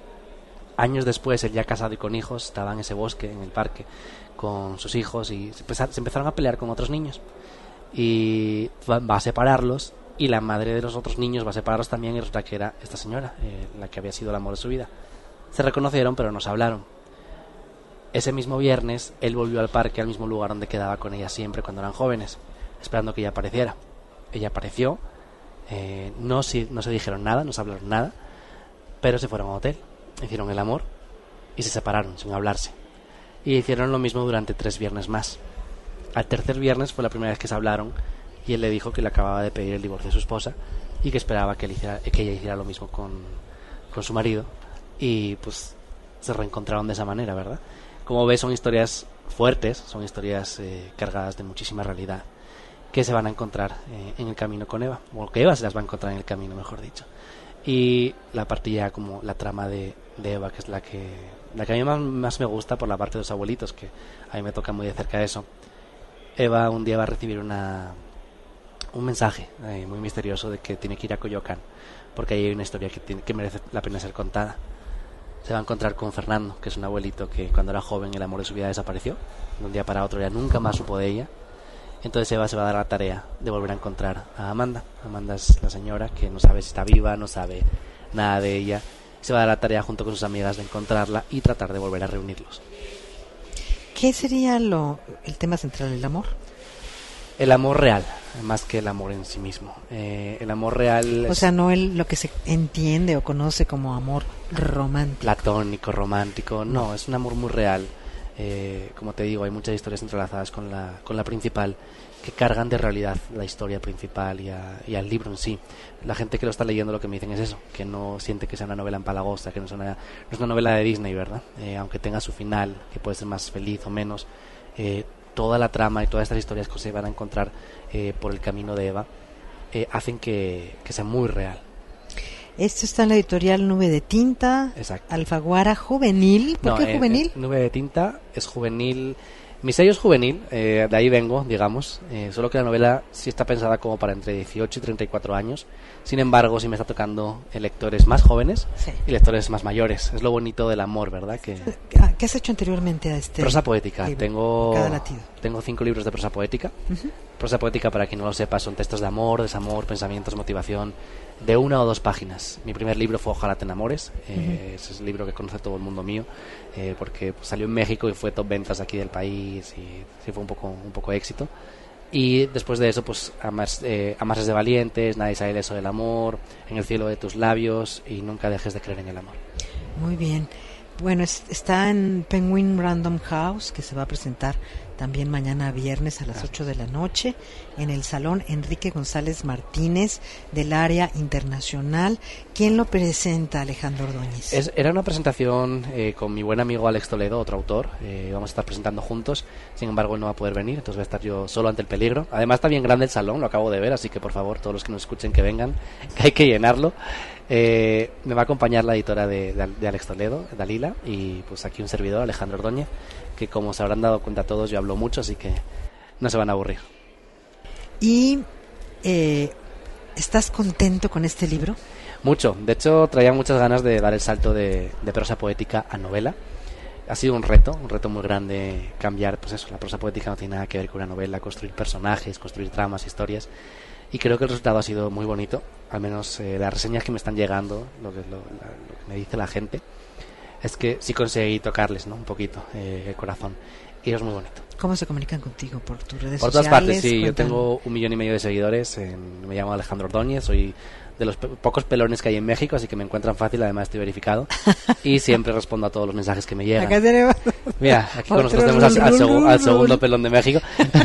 Años después, él ya casado y con hijos, estaba en ese bosque, en el parque, con sus hijos, y se, empezar, se empezaron a pelear con otros niños, y va, va a separarlos, y la madre de los otros niños va a separarlos también, y resulta que era esta señora, eh, la que había sido el amor de su vida. Se reconocieron, pero no se hablaron. Ese mismo viernes, él volvió al parque, al mismo lugar donde quedaba con ella siempre cuando eran jóvenes, esperando que ella apareciera. Ella apareció, eh, no, si, no se dijeron nada, no se hablaron nada, pero se fueron a un hotel, hicieron el amor y se separaron sin hablarse. Y hicieron lo mismo durante tres viernes más. Al tercer viernes fue la primera vez que se hablaron, y él le dijo que le acababa de pedir el divorcio de su esposa y que esperaba que, él hiciera, que ella hiciera lo mismo con, con su marido, y pues se reencontraron de esa manera, ¿verdad? Como ves, son historias fuertes, son historias eh, cargadas de muchísima realidad, que se van a encontrar eh, en el camino con Eva, o que Eva se las va a encontrar en el camino, mejor dicho. Y la parte ya como la trama de, de Eva, que es la que la que a mí más, más me gusta por la parte de los abuelitos, que a mí me toca muy de cerca eso. Eva un día va a recibir una un mensaje eh, muy misterioso de que tiene que ir a Coyoacán, porque ahí hay una historia que, tiene, que merece la pena ser contada. Se va a encontrar con Fernando, que es un abuelito que cuando era joven el amor de su vida desapareció. De un día para otro ya nunca más supo de ella. Entonces Eva se va a dar la tarea de volver a encontrar a Amanda. Amanda es la señora que no sabe si está viva, no sabe nada de ella. Se va a dar la tarea junto con sus amigas de encontrarla y tratar de volver a reunirlos. ¿Qué sería lo el tema central, el amor? El amor real, más que el amor en sí mismo. Eh, el amor real... O es sea, no el, lo que se entiende o conoce como amor romántico. Platónico, romántico. No, es un amor muy real. Eh, como te digo, hay muchas historias entrelazadas con la, con la principal que cargan de realidad la historia principal y, a, y al libro en sí. La gente que lo está leyendo lo que me dicen es eso, que no siente que sea una novela empalagosa, que no es una, no es una novela de Disney, ¿verdad? Eh, aunque tenga su final, que puede ser más feliz o menos, eh, toda la trama y todas estas historias que se van a encontrar eh, por el camino de Eva eh, hacen que, que sea muy real. Esto está en la editorial Nube de Tinta. Exacto. Alfaguara juvenil. ¿Por no, qué eh, juvenil? Eh, Nube de Tinta es juvenil. Mi sello es juvenil, eh, de ahí vengo, digamos. Eh, solo que la novela sí está pensada como para entre dieciocho y treinta y cuatro años. Sin embargo, sí me está tocando lectores más jóvenes sí. y lectores más mayores. Es lo bonito del amor, ¿verdad? Que ¿Qué has hecho anteriormente a este prosa poética. libro? Tengo Cada latido. Tengo cinco libros de prosa poética. Uh-huh. Prosa poética, para quien no lo sepa, son textos de amor, desamor, pensamientos, motivación, de una o dos páginas. Mi primer libro fue Ojalá te enamores. Eh, uh-huh. Ese es el libro que conoce todo el mundo mío, eh, porque pues, salió en México y fue top ventas aquí del país y sí fue un poco un poco éxito. Y después de eso, pues Amas, eh, Amarse de valientes, Nadie sabe eso del amor, En el cielo de tus labios y Nunca dejes de creer en el amor. Muy bien. Bueno, es, está en Penguin Random House, que se va a presentar también mañana viernes a las ocho de la noche en el Salón Enrique González Martínez del área internacional. ¿Quién lo presenta, Alejandro Ordóñez? Es, era una presentación eh, con mi buen amigo Alex Toledo, otro autor. Eh, vamos a estar presentando juntos. Sin embargo, él no va a poder venir, entonces voy a estar yo solo ante el peligro. Además, está bien grande el salón, lo acabo de ver, así que por favor, todos los que nos escuchen que vengan, que hay que llenarlo. Eh, me va a acompañar la editora de, de, de Alex Toledo, Dalila, y pues aquí un servidor, Alejandro Ordóñez, que como se habrán dado cuenta todos, yo hablo mucho, así que no se van a aburrir. ¿Y eh, estás contento con este libro? Mucho, de hecho traía muchas ganas de dar el salto de, de prosa poética a novela. Ha sido un reto, un reto muy grande cambiar, pues eso, la prosa poética no tiene nada que ver con una novela, construir personajes, construir tramas, historias. Y creo que el resultado ha sido muy bonito, al menos eh, las reseñas que me están llegando, lo que, lo, la, lo que me dice la gente, es que sí conseguí tocarles, ¿no? Un poquito eh, el corazón, y es muy bonito. ¿Cómo se comunican contigo? ¿Por tus redes Por sociales? Por todas partes, sí. Cuéntame. Yo tengo un millón y medio de seguidores, en, me llamo Alejandro Ordóñez, soy de los pe- pocos pelones que hay en México, así que me encuentran fácil, además estoy verificado, y siempre respondo a todos los mensajes que me llegan. Acá tenemos... Mira, aquí con nosotros tenemos al, al, segu- al segundo pelón de México.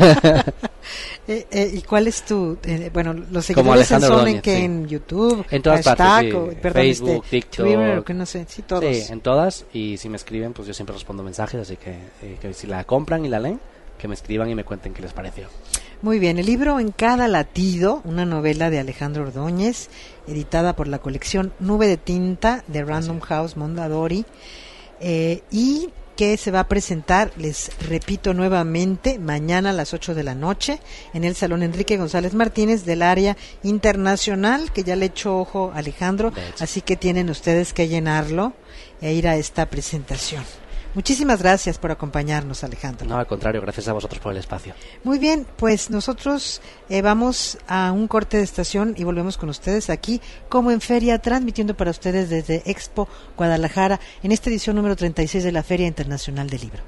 eh, eh, ¿Y cuál es tu...? Eh, bueno, los seguidores son Ordóñez, en que sí. en YouTube, en todas hashtag, partes, sí. o, perdón, Facebook, este, TikTok, Twitter, que no sé, sí, todos. Sí, en todas, y si me escriben, pues yo siempre respondo mensajes, así que, eh, que si la compran y la leen, que me escriban y me cuenten qué les pareció. Muy bien, el libro En cada latido, una novela de Alejandro Ordóñez, editada por la colección Nube de Tinta de Random House Mondadori, eh, y que se va a presentar, les repito nuevamente, mañana a las ocho de la noche en el Salón Enrique González Martínez del área internacional, que ya le echó ojo Alejandro, así que tienen ustedes que llenarlo e ir a esta presentación. Muchísimas gracias por acompañarnos, Alejandro. No, al contrario, gracias a vosotros por el espacio. Muy bien, pues nosotros eh, vamos a un corte de estación y volvemos con ustedes aquí, como en feria, transmitiendo para ustedes desde Expo Guadalajara, en esta edición número treinta y seis de la Feria Internacional del Libro.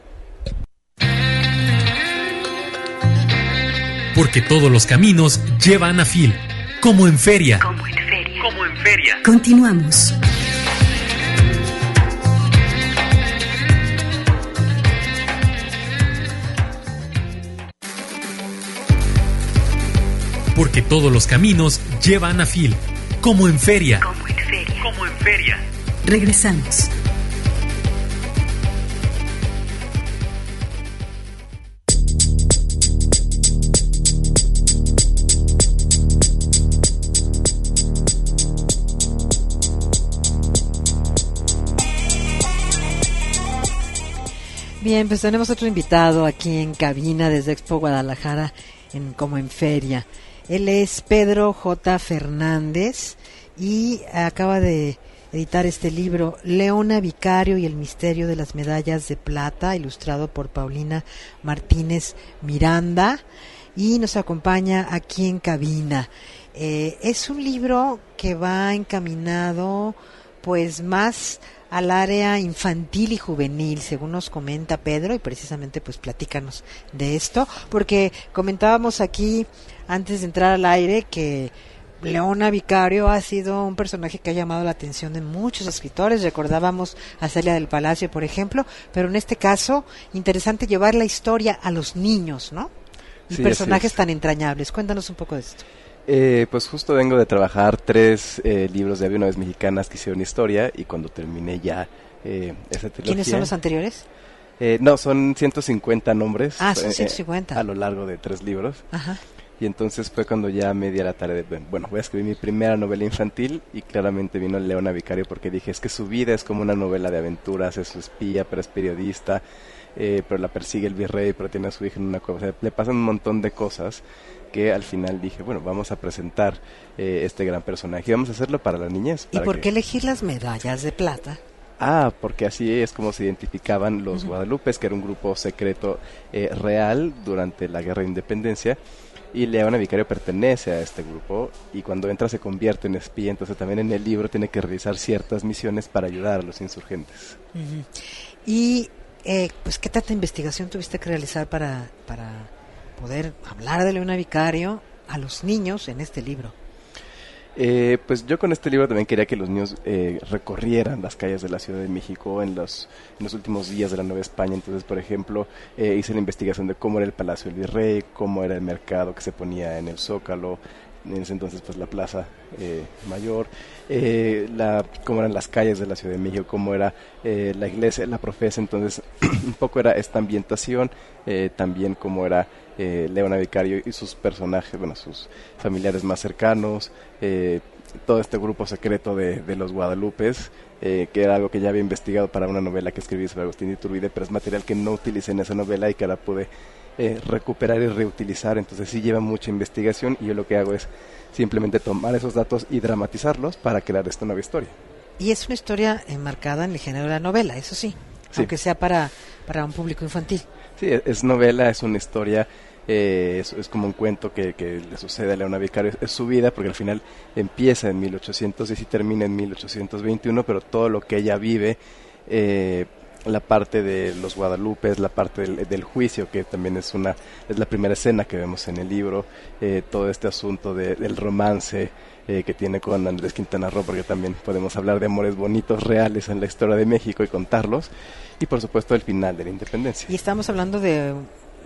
Porque todos los caminos llevan a Fil, como en feria. Como en feria. Como en feria. Continuamos. Porque todos los caminos llevan a Fil, como en feria. Como en feria. Como en feria. Regresamos. Bien, pues tenemos otro invitado aquí en cabina desde Expo Guadalajara, en como en feria. Él es Pedro J. Fernández y acaba de editar este libro, Leona Vicario y el misterio de las medallas de plata, ilustrado por Paulina Martínez Miranda, y nos acompaña aquí en cabina. Eh, es un libro que va encaminado pues más al área infantil y juvenil, según nos comenta Pedro, y precisamente pues platícanos de esto, porque comentábamos aquí antes de entrar al aire que Leona Vicario ha sido un personaje que ha llamado la atención de muchos escritores. Recordábamos a Celia del Palacio, por ejemplo, pero en este caso, interesante llevar la historia a los niños, ¿no? Y sí, personajes tan entrañables. Cuéntanos un poco de esto. Eh, pues justo vengo de trabajar tres eh, libros de Había una vez mexicanas que hicieron historia, y cuando terminé ya eh, esa trilogía... ¿Quiénes son los anteriores? Eh, no, son ciento cincuenta nombres. Ah, son ciento cincuenta. Eh, a lo largo de tres libros. Ajá. Y entonces fue cuando ya me di a la tarea de, bueno, voy a escribir mi primera novela infantil, y claramente vino Leona Vicario porque dije, es que su vida es como una novela de aventuras, es su espía, pero es periodista, eh, pero la persigue el virrey, pero tiene a su hija en una cueva, o sea, le pasan un montón de cosas que al final dije, bueno, vamos a presentar eh, este gran personaje, y vamos a hacerlo para la niñez. ¿Y por qué que... elegir las medallas de plata? Ah, porque así es como se identificaban los uh-huh. Guadalupes, que era un grupo secreto eh, real durante la Guerra de Independencia. Y Leona Vicario pertenece a este grupo, y cuando entra se convierte en espía, entonces también en el libro tiene que realizar ciertas misiones para ayudar a los insurgentes. Uh-huh. Y eh, pues ¿qué tanta investigación tuviste que realizar para, para poder hablar de Leona Vicario a los niños en este libro? Eh, pues yo con este libro también quería que los niños eh, recorrieran las calles de la Ciudad de México en los, en los últimos días de la Nueva España. Entonces, por ejemplo, eh, hice la investigación de cómo era el Palacio del Virrey, cómo era el mercado que se ponía en el Zócalo, en ese entonces pues la Plaza eh, Mayor, eh, la, cómo eran las calles de la Ciudad de México, cómo era eh, la iglesia, la profesa. Entonces un poco era esta ambientación, eh, también cómo era eh, Leona Vicario y sus personajes, bueno, sus familiares más cercanos, eh, todo este grupo secreto de, de los Guadalupes, eh, que era algo que ya había investigado para una novela que escribí sobre Agustín de Iturbide, pero es material que no utilicé en esa novela y que ahora pude Eh, recuperar y reutilizar. Entonces sí lleva mucha investigación, y yo lo que hago es simplemente tomar esos datos y dramatizarlos para crear esta nueva historia. Y es una historia enmarcada en el género de la novela, eso sí, sí. Aunque sea para, para un público infantil. Sí, es, es novela, es una historia, eh, es, es como un cuento que, que le sucede a Leona Vicario, es, es su vida, porque al final empieza en mil ochocientos diez y termina en mil ochocientos veintiuno, pero todo lo que ella vive, eh, la parte de los Guadalupes, la parte del, del juicio, que también es una es la primera escena que vemos en el libro, eh, todo este asunto de, del romance eh, que tiene con Andrés Quintana Roo, porque también podemos hablar de amores bonitos reales en la historia de México y contarlos, y por supuesto el final de la independencia. Y estamos hablando de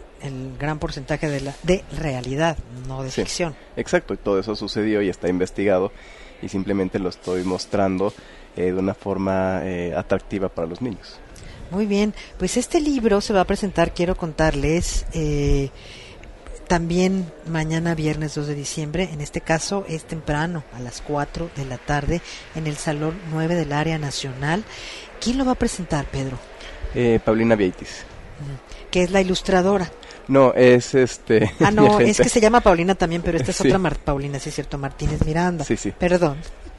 el gran porcentaje de la de realidad, no de sí, ficción. Exacto, y todo eso sucedió y está investigado, y simplemente lo estoy mostrando eh, de una forma eh, atractiva para los niños. Muy bien, pues este libro se va a presentar, quiero contarles, eh, también mañana viernes dos de diciembre, en este caso es temprano, a las cuatro de la tarde, en el Salón nueve del Área Nacional. ¿Quién lo va a presentar, Pedro? Eh, Paulina Vieites. Que es la ilustradora. No, es este... Ah, no, es que se llama Paulina también, pero esta es sí. otra Mar- Paulina, sí es cierto, Martínez Miranda. Sí, sí. Perdón.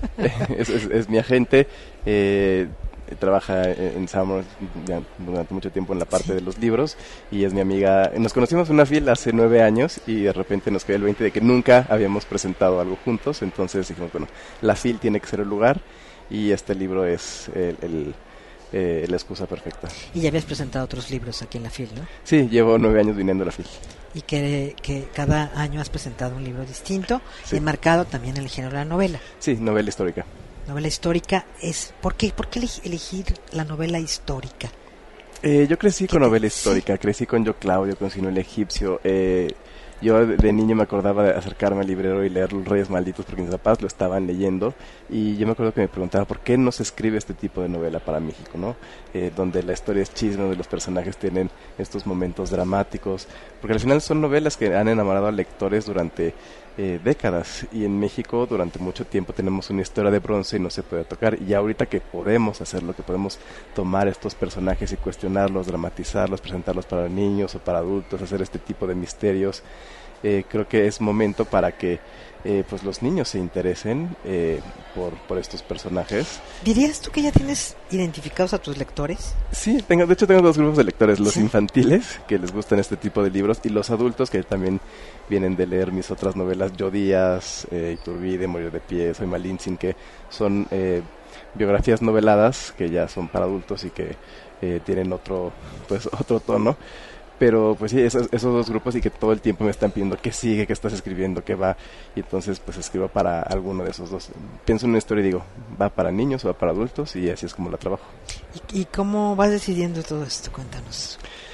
es, es, es mi agente, eh... trabaja en Summer durante mucho tiempo en la parte sí. de los libros, y es mi amiga. Nos conocimos en una fila hace nueve años y de repente nos cayó el veinte de que nunca habíamos presentado algo juntos. Entonces dijimos, bueno, la F I L tiene que ser el lugar, y este libro es el, el, eh, la excusa perfecta. Y ya habías presentado otros libros aquí en la F I L, ¿no? Sí, llevo nueve años viniendo a la F I L. Y que, que cada año has presentado un libro distinto, sí. enmarcado también en el género de la novela. Sí, novela histórica. Novela histórica es... ¿Por qué, ¿Por qué elegir la novela histórica? Eh, yo crecí con novela histórica, sí. crecí con Yo Claudio, con Sino el Egipcio. Eh, yo de, de niño me acordaba de acercarme al librero y leer Los Reyes Malditos porque mis papás lo estaban leyendo, y yo me acuerdo que me preguntaba por qué no se escribe este tipo de novela para México, ¿no? Eh, donde la historia es chisme, donde los personajes tienen estos momentos dramáticos, porque al final son novelas que han enamorado a lectores durante eh, décadas, y en México durante mucho tiempo tenemos una historia de bronce y no se puede tocar, y ya ahorita que podemos hacerlo, que podemos tomar estos personajes y cuestionarlos, dramatizarlos, presentarlos para niños o para adultos, hacer este tipo de misterios, eh, creo que es momento para que eh, pues los niños se interesen eh, por, por estos personajes. ¿Dirías tú que ya tienes identificados a tus lectores? Sí, tengo, de hecho tengo dos grupos de lectores, los ¿Sí? infantiles, que les gustan este tipo de libros, y los adultos, que también vienen de leer mis otras novelas, Yo Díaz, eh, Iturbide, Morir de Pie, Soy Malintzin, que son eh, biografías noveladas, que ya son para adultos y que eh, tienen otro, pues, otro tono. Pero pues sí, esos, esos dos grupos, y que todo el tiempo me están pidiendo qué sigue, qué estás escribiendo, qué va, y entonces pues escribo para alguno de esos dos. Pienso en una historia y digo, ¿va para niños o va para adultos? Y así es como la trabajo. ¿Y, y cómo vas decidiendo todo esto? Cuéntanos.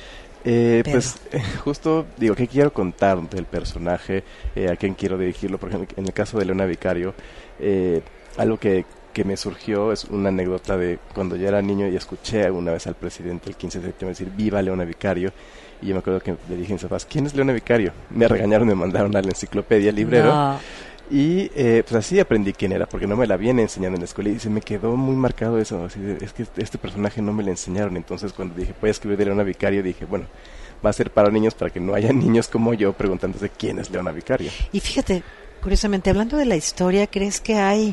Eh, pues eh, justo digo, ¿qué quiero contar del personaje? Eh, ¿A quién quiero dirigirlo? Por ejemplo, en el caso de Leona Vicario, eh, algo que, que me surgió es una anécdota de cuando yo era niño y escuché una vez al presidente el quince de septiembre decir, ¡viva Leona Vicario! Y yo me acuerdo que le dije a mis papás, ¿quién es Leona Vicario? Me regañaron, me mandaron a la enciclopedia, al librero. No. Y eh, pues así aprendí quién era, porque no me la vienen enseñando en la escuela, y se me quedó muy marcado eso, así de, es que este personaje no me lo enseñaron. Entonces cuando dije, voy a escribir de Leona Vicario, dije, bueno, va a ser para niños, para que no haya niños como yo preguntándose quién es Leona Vicario. Y fíjate, curiosamente, hablando de la historia, ¿crees que hay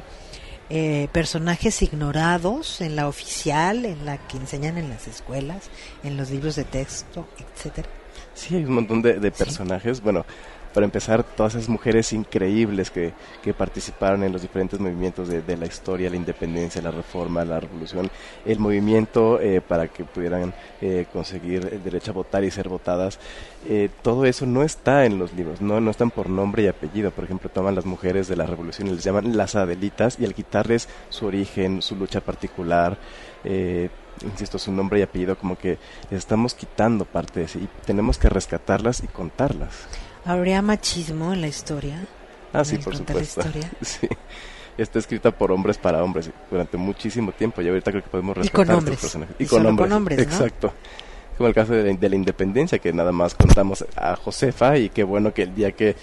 eh, personajes ignorados en la oficial, en la que enseñan en las escuelas, en los libros de texto, etcétera? Sí, hay un montón de, de personajes. ¿Sí? Bueno, para empezar, todas esas mujeres increíbles que, que participaron en los diferentes movimientos de, de la historia, la independencia, la reforma, la revolución, el movimiento eh, para que pudieran eh, conseguir el derecho a votar y ser votadas, eh, todo eso no está en los libros, no, no están por nombre y apellido. Por ejemplo, toman las mujeres de la revolución y les llaman las Adelitas, y al quitarles su origen, su lucha particular, eh, insisto, su nombre y apellido, como que les estamos quitando parte de eso, y tenemos que rescatarlas y contarlas. ¿Habría machismo en la historia? Ah, sí, por supuesto. Sí. Está escrita por hombres para hombres durante muchísimo tiempo, y ahorita creo que podemos rescatar a estos personajes. Y, y con hombres. Con hombres, ¿no? Exacto. Como el caso de la, de la independencia, que nada más contamos a Josefa, y qué bueno que el día que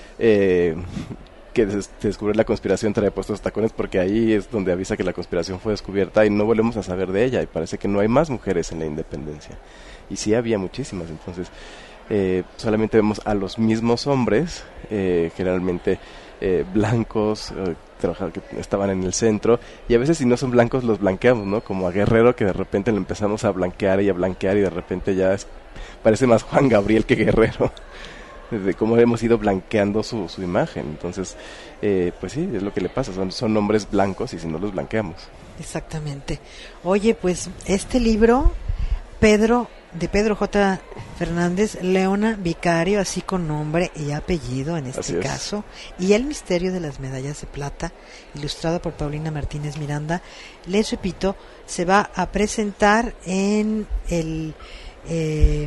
eh, que des, descubre la conspiración trae puestos tacones, porque ahí es donde avisa que la conspiración fue descubierta y no volvemos a saber de ella, y parece que no hay más mujeres en la independencia. Y sí había muchísimas, entonces eh, solamente vemos a los mismos hombres, eh, generalmente eh, blancos, eh, que estaban en el centro, y a veces si no son blancos los blanqueamos, ¿no? Como a Guerrero, que de repente lo empezamos a blanquear y a blanquear, y de repente ya es, parece más Juan Gabriel que Guerrero, de cómo hemos ido blanqueando su, su imagen. Entonces, eh, pues sí, es lo que le pasa, son, son hombres blancos, y si no los blanqueamos. Exactamente. Oye, pues este libro, Pedro, de Pedro J. Fernández, Leona Vicario, así con nombre y apellido en este caso, y El misterio de las medallas de plata, ilustrado por Paulina Martínez Miranda, les repito, se va a presentar en el eh,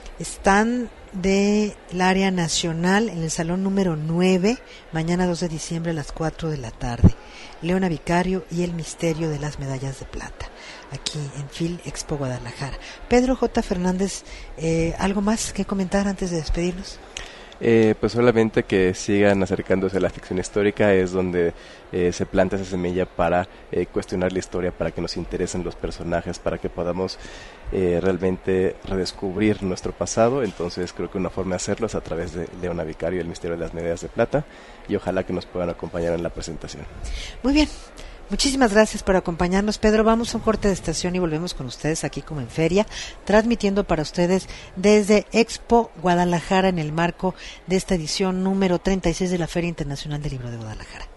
stand del área nacional, en el salón número nueve, mañana dos de diciembre a las cuatro de la tarde. Leona Vicario y El misterio de las medallas de plata, aquí en Phil Expo Guadalajara. Pedro J. Fernández, eh, ¿algo más que comentar antes de despedirnos? Eh, pues solamente que sigan acercándose a la ficción histórica, es donde eh, se planta esa semilla para eh, cuestionar la historia, para que nos interesen los personajes, para que podamos eh, realmente redescubrir nuestro pasado. Entonces creo que una forma de hacerlo es a través de Leona Vicario y El misterio de las medallas de plata, y ojalá que nos puedan acompañar en la presentación. Muy bien. Muchísimas gracias por acompañarnos, Pedro. Vamos a un corte de estación y volvemos con ustedes aquí como en feria, transmitiendo para ustedes desde Expo Guadalajara en el marco de esta edición número treinta y seis de la Feria Internacional del Libro de Guadalajara.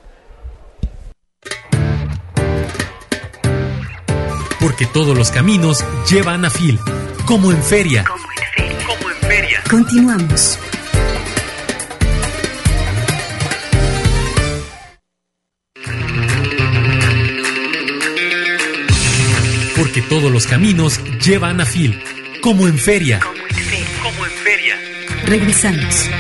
Porque todos los caminos llevan a Phil, como en feria. Como en feria. Como en feria. Continuamos. Porque todos los caminos llevan a Phil, como en feria. Como en feria. Como en feria. Regresamos.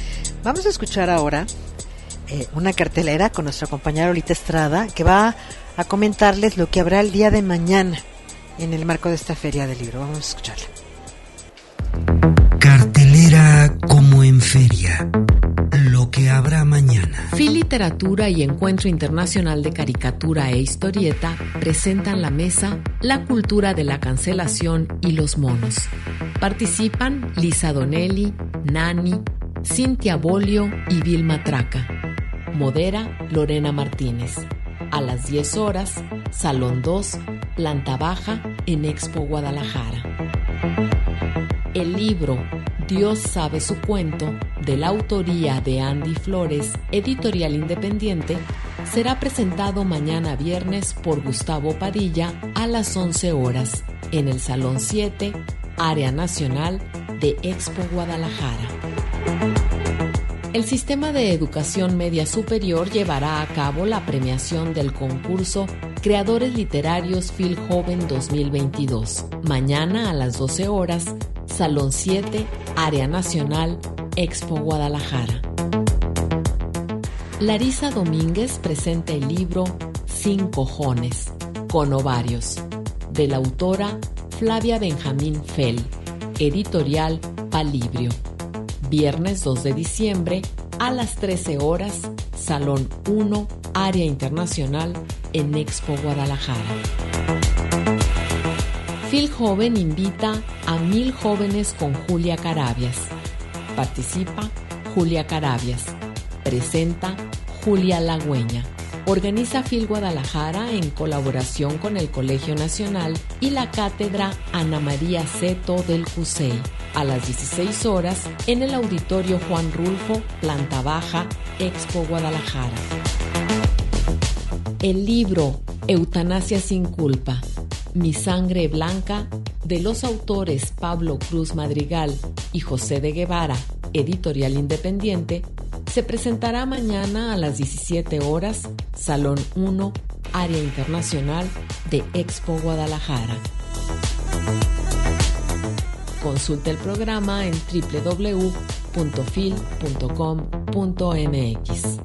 Vamos a escuchar ahora eh, una cartelera con nuestra compañera Olita Estrada, que va a comentarles lo que habrá el día de mañana en el marco de esta feria del libro. Vamos a escucharla. Cartelera como en feria. Lo que habrá mañana. Fil Literatura y Encuentro Internacional de Caricatura e Historieta presentan la mesa La cultura de la cancelación y los monos. Participan Lisa Donelli, Nani, Cintia Bolio y Vilma Traca. Modera Lorena Martínez. A las diez horas, Salón dos, Planta Baja, en Expo Guadalajara. El libro Dios sabe su cuento, de la autoría de Andy Flores, editorial independiente, será presentado mañana viernes por Gustavo Padilla a las once horas en el Salón siete, Área Nacional de Expo Guadalajara. El Sistema de Educación Media Superior llevará a cabo la premiación del concurso Creadores Literarios Fil Joven dos mil veintidós. Mañana a las doce horas, Salón siete, Área Nacional, Expo Guadalajara. Larisa Domínguez presenta el libro Sin cojones, con ovarios, de la autora Flavia Benjamín Fell, editorial Palibrio. Viernes dos de diciembre a las trece horas, Salón uno, Área Internacional, en Expo Guadalajara. Fil Joven invita a mil jóvenes con Julia Carabias. Participa Julia Carabias. Presenta Julia Lagüeña. Organiza Fil Guadalajara en colaboración con el Colegio Nacional y la Cátedra Ana María Seto del C U S E I. A las dieciséis horas en el Auditorio Juan Rulfo, Planta Baja, Expo Guadalajara. El libro Eutanasia sin culpa, Mi sangre blanca, de los autores Pablo Cruz Madrigal y José de Guevara, editorial independiente, se presentará mañana a las diecisiete horas, Salón uno, Área Internacional de Expo Guadalajara. Consulta el programa en doble u doble u doble u punto fil punto com punto m x.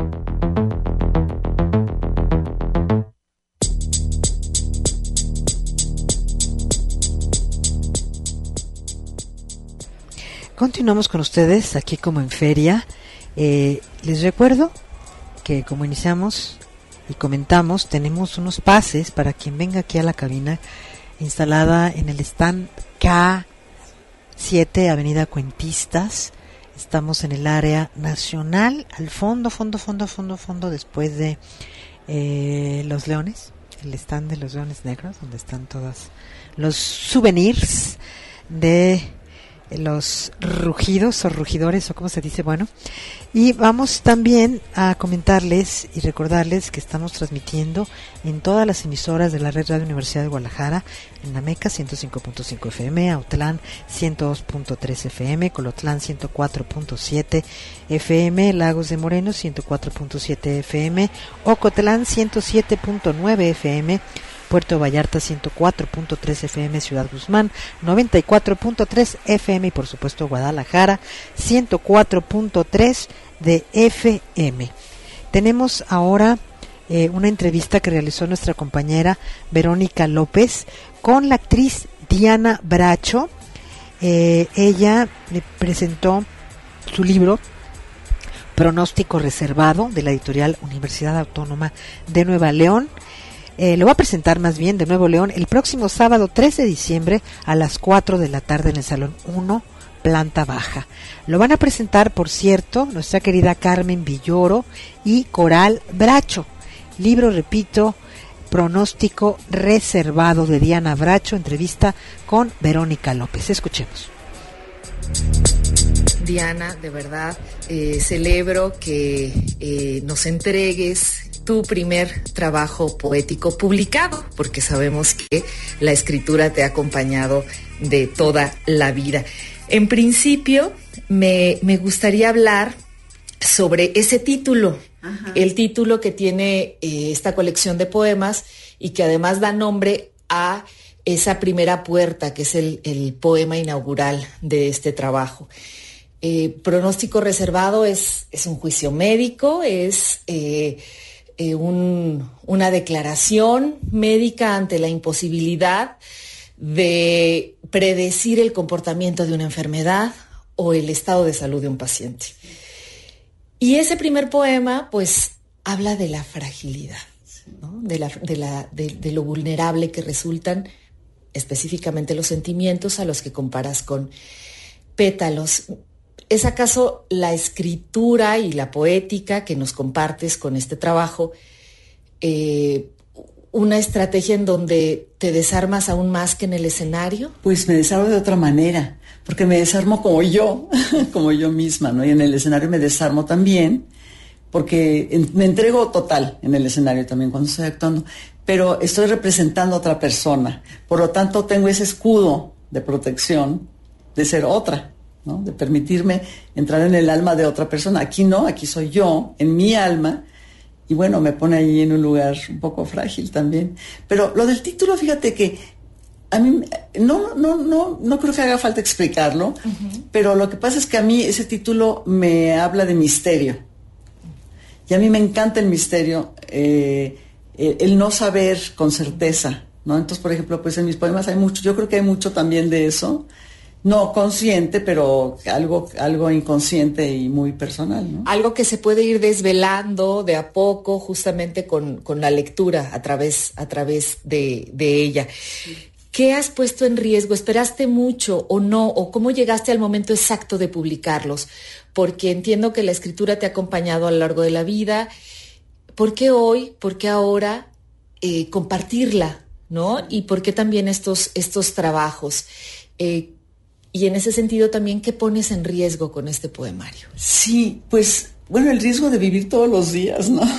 Continuamos con ustedes aquí como en feria. Eh, les recuerdo que como iniciamos y comentamos, tenemos unos pases para quien venga aquí a la cabina instalada en el stand K siete, Avenida Cuentistas. Estamos en el área nacional, al fondo, fondo, fondo, fondo, fondo, después de eh, Los Leones, el stand de los Leones Negros, donde están todos los souvenirs de los rugidos o rugidores o como se dice, bueno, y vamos también a comentarles y recordarles que estamos transmitiendo en todas las emisoras de la Red Radio Universidad de Guadalajara, en la Meca ciento cinco punto cinco F M, Autlán ciento dos punto tres F M, Colotlán ciento cuatro punto siete F M, Lagos de Moreno ciento cuatro punto siete F M, Ocotlán ciento siete punto nueve F M, Puerto Vallarta ciento cuatro punto tres F M, Ciudad Guzmán noventa y cuatro punto tres F M y por supuesto Guadalajara ciento cuatro punto tres de F M. Tenemos ahora eh, una entrevista que realizó nuestra compañera Verónica López con la actriz Diana Bracho. Eh, ella le presentó su libro Pronóstico Reservado, de la editorial Universidad Autónoma de Nuevo León. Eh, lo va a presentar más bien de Nuevo León el próximo sábado tres de diciembre a las cuatro de la tarde en el Salón uno, Planta Baja. Lo van a presentar, por cierto, nuestra querida Carmen Villoro y Coral Bracho. Libro, repito, Pronóstico Reservado, de Diana Bracho, entrevista con Verónica López. Escuchemos. Diana, de verdad, eh, celebro que eh, nos entregues tu primer trabajo poético publicado, porque sabemos que la escritura te ha acompañado de toda la vida. En principio, me, me gustaría hablar sobre ese título, Ajá. el título que tiene eh, esta colección de poemas y que además da nombre a esa primera puerta, que es el, el poema inaugural de este trabajo. Eh, Pronóstico Reservado es, es un juicio médico, es... Eh, eh, un, una declaración médica ante la imposibilidad de predecir el comportamiento de una enfermedad o el estado de salud de un paciente. Y ese primer poema, pues, habla de la fragilidad, ¿no? de, la, de, la, de, de lo vulnerable que resultan específicamente los sentimientos a los que comparas con pétalos. ¿Es acaso la escritura y la poética que nos compartes con este trabajo eh, una estrategia en donde te desarmas aún más que en el escenario? Pues me desarmo de otra manera, porque me desarmo como yo, como yo misma, ¿no? Y en el escenario me desarmo también, porque en, me entrego total en el escenario también cuando estoy actuando, pero estoy representando a otra persona. Por lo tanto, tengo ese escudo de protección de ser otra, ¿no? De permitirme entrar en el alma de otra persona. Aquí no, aquí soy yo, en mi alma. Y bueno, me pone ahí en un lugar un poco frágil también. Pero lo del título, fíjate que a mí no, no, no, no creo que haga falta explicarlo, uh-huh. Pero lo que pasa es que a mí ese título me habla de misterio. Y a mí me encanta el misterio, eh, el, el no saber con certeza, ¿no? Entonces, por ejemplo, pues en mis poemas hay mucho, yo creo que hay mucho también de eso. No consciente, pero algo, algo inconsciente y muy personal, ¿no? Algo que se puede ir desvelando de a poco, justamente con, con la lectura a través, a través de, de ella. Sí. ¿Qué has puesto en riesgo? ¿Esperaste mucho o no? ¿O cómo llegaste al momento exacto de publicarlos? Porque entiendo que la escritura te ha acompañado a lo largo de la vida. ¿Por qué hoy? ¿Por qué ahora eh, compartirla, ¿no? Y por qué también estos, estos trabajos. Eh, Y en ese sentido también, ¿qué pones en riesgo con este poemario? Sí, pues, bueno, el riesgo de vivir todos los días, ¿no?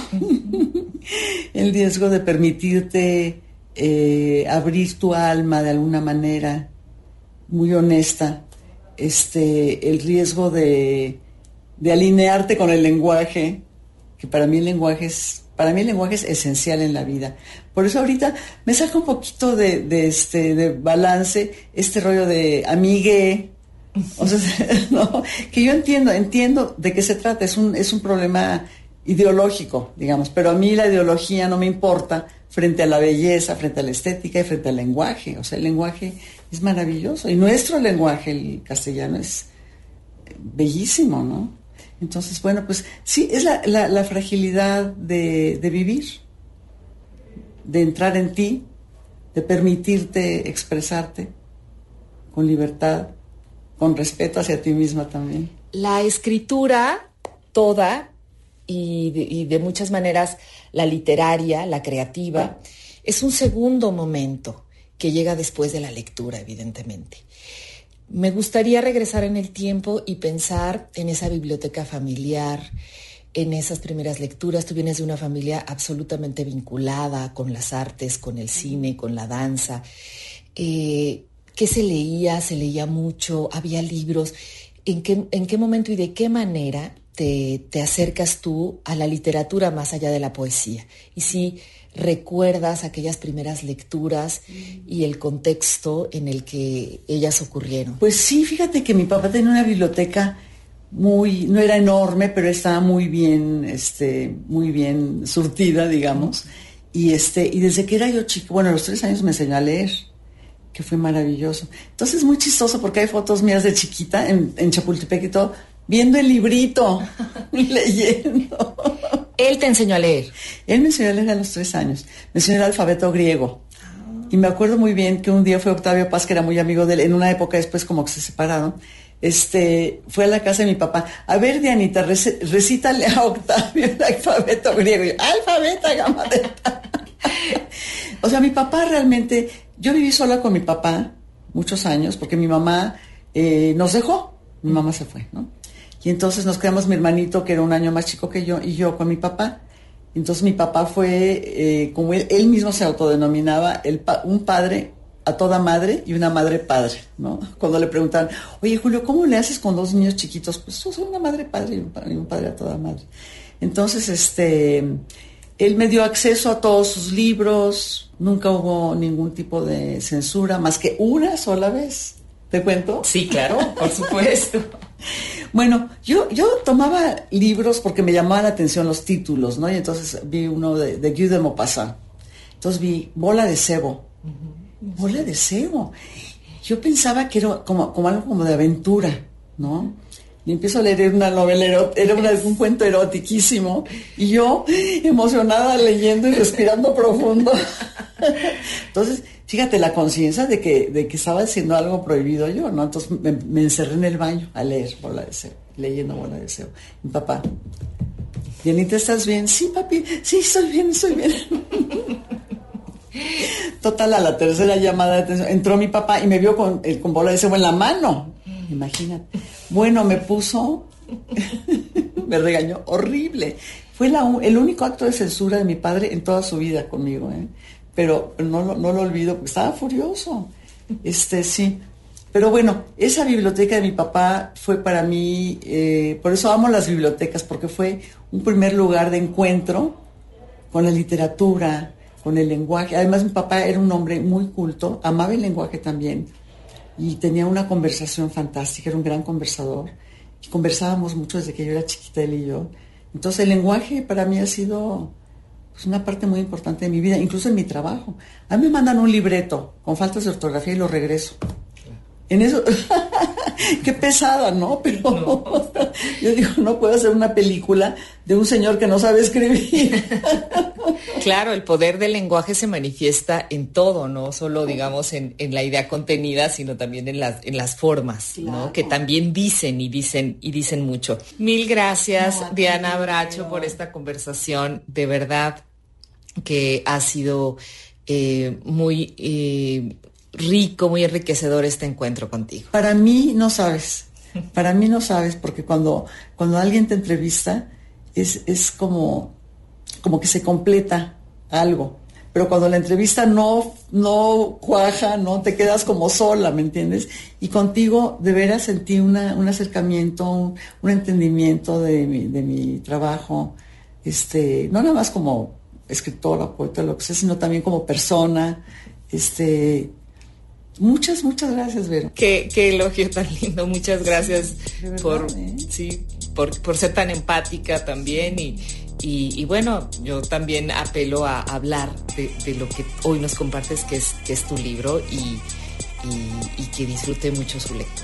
El riesgo de permitirte eh, abrir tu alma de alguna manera muy honesta. Este, el riesgo de, de alinearte con el lenguaje, que para mí el lenguaje es... Para mí el lenguaje es esencial en la vida. Por eso ahorita me saca un poquito de, de, este, de balance este rollo de amigue. O sea, ¿no? Que yo entiendo, entiendo de qué se trata. Es un, es un problema ideológico, digamos. Pero a mí la ideología no me importa frente a la belleza, frente a la estética y frente al lenguaje. O sea, el lenguaje es maravilloso. Y nuestro lenguaje, el castellano, es bellísimo, ¿no? Entonces, bueno, pues sí, es la, la, la fragilidad de, de vivir, de entrar en ti, de permitirte expresarte con libertad, con respeto hacia ti misma también. La escritura toda, y de, y de muchas maneras la literaria, la creativa, es un segundo momento que llega después de la lectura, evidentemente. Me gustaría regresar en el tiempo y pensar en esa biblioteca familiar, en esas primeras lecturas. Tú vienes de una familia absolutamente vinculada con las artes, con el cine, con la danza. Eh, ¿Qué se leía? ¿Se leía mucho? ¿Había libros? ¿En qué, en qué momento y de qué manera te, te acercas tú a la literatura más allá de la poesía? Y si recuerdas aquellas primeras lecturas y el contexto en el que ellas ocurrieron. Pues sí, fíjate que mi papá tenía una biblioteca muy, no era enorme, pero estaba muy bien, este, muy bien surtida, digamos. Y este, y desde que era yo chica, bueno, a los tres años me enseñó a leer, que fue maravilloso. Entonces es muy chistoso porque hay fotos mías de chiquita en, en Chapultepec y todo, viendo el librito, leyendo. ¿Él te enseñó a leer? Él me enseñó a leer a los tres años. Me enseñó el alfabeto griego. Y me acuerdo muy bien que un día fue Octavio Paz, que era muy amigo de él, en una época después como que se separaron. Este, fue a la casa de mi papá. A ver, Dianita, rec- recítale a Octavio el alfabeto griego. Y yo, alfabeta, gama de... O sea, mi papá realmente... Yo viví sola con mi papá muchos años, porque mi mamá eh, nos dejó. Mi mamá se fue, ¿no? Y entonces nos quedamos mi hermanito, que era un año más chico que yo, y yo con mi papá. Entonces mi papá fue, eh, como él, él mismo se autodenominaba, el pa- un padre a toda madre y una madre padre, ¿no? Cuando le preguntaban, oye, Julio, ¿cómo le haces con dos niños chiquitos? Pues yo soy una madre padre y un padre, y un padre a toda madre. Entonces, este, él me dio acceso a todos sus libros, nunca hubo ningún tipo de censura, más que una sola vez. ¿Te cuento? Sí, claro, por supuesto. Bueno, yo, yo tomaba libros porque me llamaban la atención los títulos, ¿no? Y entonces vi uno de, de Guy de Maupassant. Entonces vi Bola de Cebo. Uh-huh. Bola de Cebo. Yo pensaba que era como, como algo como de aventura, ¿no? Y empiezo a leer una novela, erot- era una, un cuento erotiquísimo, y yo emocionada leyendo y respirando profundo. Entonces, fíjate, la conciencia de que, de que estaba haciendo algo prohibido yo, ¿no? Entonces me, me encerré en el baño a leer Bola de Cebo, leyendo Bola de Cebo. Mi papá, Dianita, ¿estás bien? Sí, papi, sí, estoy bien, estoy bien. Total, a la tercera llamada de atención, entró mi papá y me vio con, eh, con Bola de Cebo en la mano. Imagínate. Bueno, me puso, me regañó, horrible. Fue la, el único acto de censura de mi padre en toda su vida conmigo, ¿eh? Pero no, no lo olvido, porque estaba furioso. Este, sí. Pero bueno, esa biblioteca de mi papá fue para mí, eh, por eso amo las bibliotecas, porque fue un primer lugar de encuentro con la literatura, con el lenguaje. Además, mi papá era un hombre muy culto, amaba el lenguaje también, y tenía una conversación fantástica, era un gran conversador, y conversábamos mucho desde que yo era chiquita, él y yo. Entonces, el lenguaje para mí ha sido pues, una parte muy importante de mi vida, incluso en mi trabajo. A mí me mandan un libreto con faltas de ortografía y lo regreso. En eso, qué pesada, ¿no? Pero no. Yo digo, no puedo hacer una película de un señor que no sabe escribir. Claro, el poder del lenguaje se manifiesta en todo, no solo, digamos, en, en la idea contenida, sino también en las, en las formas, claro, ¿no? Que también dicen y dicen y dicen mucho. Mil gracias, no, Diana Bracho, por esta conversación. De verdad que ha sido eh, muy... Eh, rico, muy enriquecedor este encuentro contigo. Para mí no sabes, para mí no sabes, porque cuando, cuando alguien te entrevista es, es como, como que se completa algo, pero cuando la entrevista no, no cuaja, no te quedas como sola, ¿me entiendes? Y contigo de veras sentí una, un acercamiento, un, un entendimiento de mi, de mi trabajo, este, no nada más como escritora, poeta, lo que sea, sino también como persona, este... Muchas, muchas gracias, Vero. Qué, qué elogio tan lindo. Muchas gracias verdad, por, ¿eh? sí, por, por ser tan empática también. Y, y, y bueno, yo también apelo a hablar de, de lo que hoy nos compartes, que es, que es tu libro, y, y, y que disfrute mucho su lectura.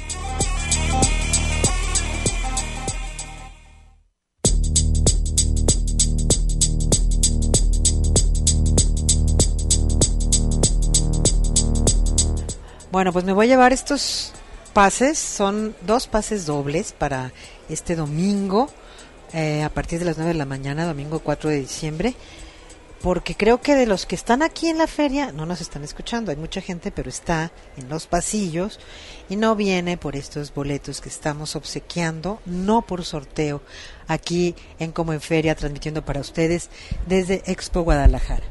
Bueno, pues me voy a llevar estos pases, son dos pases dobles para este domingo, eh, a partir de las nueve de la mañana, domingo cuatro de diciembre, porque creo que de los que están aquí en la feria no nos están escuchando, hay mucha gente, pero está en los pasillos y no viene por estos boletos que estamos obsequiando, no por sorteo, aquí en Como en Feria, transmitiendo para ustedes desde Expo Guadalajara.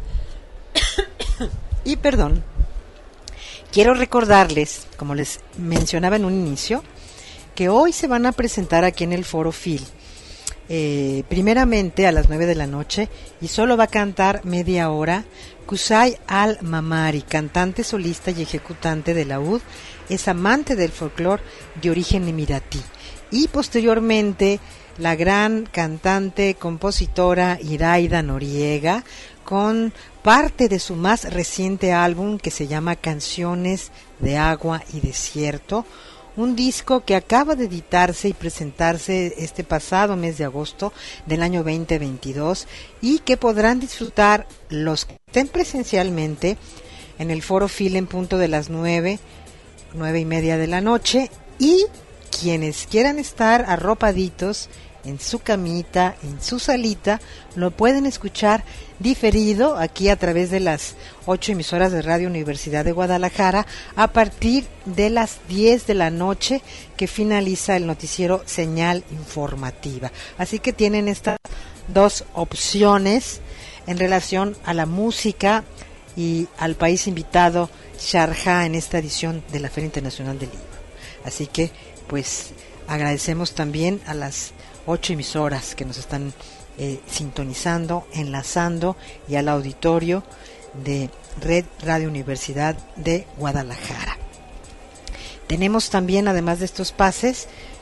Y perdón, quiero recordarles, como les mencionaba en un inicio, que hoy se van a presentar aquí en el Foro Phil, eh, primeramente a las nueve de la noche, y solo va a cantar media hora Qusay Al-Mamari, cantante, solista y ejecutante de laúd, es amante del folclore de origen emiratí. Y posteriormente la gran cantante, compositora Iraida Noriega, con parte de su más reciente álbum que se llama Canciones de Agua y Desierto, un disco que acaba de editarse y presentarse este pasado mes de agosto del año veinte veintidós, y que podrán disfrutar los que estén presencialmente en el Foro Phil en punto de las nueve, nueve y media de la noche, y quienes quieran estar arropaditos en su camita, en su salita, lo pueden escuchar diferido aquí a través de las ocho emisoras de Radio Universidad de Guadalajara a partir de las diez de la noche, que finaliza el noticiero Señal Informativa. Así que tienen estas dos opciones en relación a la música y al país invitado, Sharjah, en esta edición de la Feria Internacional del Libro. Así que pues agradecemos también a las ocho emisoras que nos están eh, sintonizando, enlazando, y al auditorio de Red Radio Universidad de Guadalajara. Tenemos también, además de estos pases,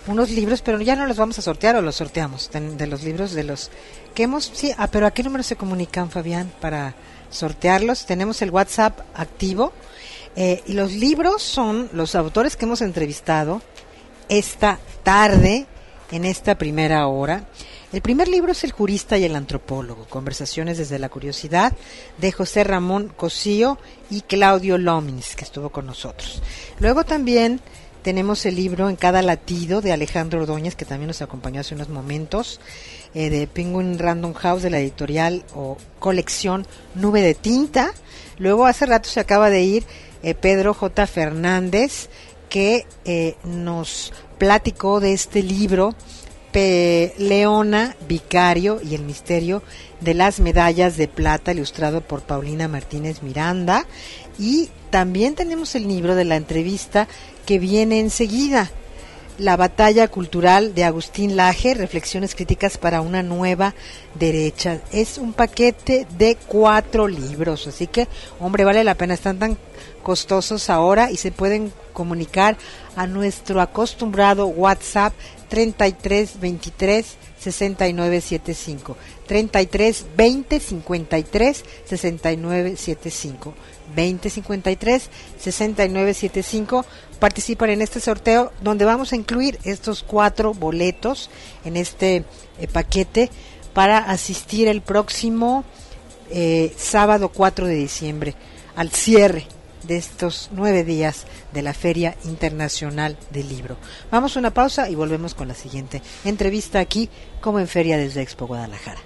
unos libros, pero ya no los vamos a sortear o los sorteamos de, de los libros de los que hemos, sí, ah, pero ¿a qué número se comunican, Fabián, para sortearlos? Tenemos el WhatsApp activo, eh, y los libros son los autores que hemos entrevistado esta tarde, en esta primera hora. El primer libro es El jurista y el antropólogo, Conversaciones desde la curiosidad, de José Ramón Cosío y Claudio Lomins, que estuvo con nosotros. Luego también tenemos el libro En cada latido, de Alejandro Ordóñez, que también nos acompañó hace unos momentos, eh, de Penguin Random House, de la editorial o colección Nube de Tinta. Luego hace rato se acaba de ir eh, Pedro J. Fernández, que eh, nos platicó de este libro, Pe Leona Vicario y el misterio de las medallas de plata, ilustrado por Paulina Martínez Miranda. Y también tenemos el libro de la entrevista que viene enseguida, La batalla cultural, de Agustín Laje, reflexiones críticas para una nueva derecha. Es un paquete de cuatro libros, así que, hombre, vale la pena. Están tan costosos ahora y se pueden comunicar a nuestro acostumbrado WhatsApp treinta y tres veintitrés sesenta y nueve setenta y cinco, treinta y tres veinte cincuenta y tres sesenta y nueve setenta y cinco, veinte cincuenta y tres sesenta y nueve setenta y cinco. Participan en este sorteo donde vamos a incluir estos cuatro boletos en este eh, paquete para asistir el próximo eh, sábado cuatro de diciembre al cierre de estos nueve días de la Feria Internacional del Libro. Vamos a una pausa y volvemos con la siguiente entrevista aquí, como en Feria, desde Expo Guadalajara.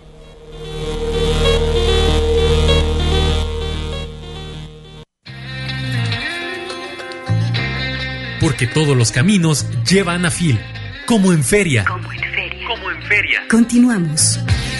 Porque todos los caminos llevan a Fil, como en feria. Como en feria. Como en feria. Continuamos.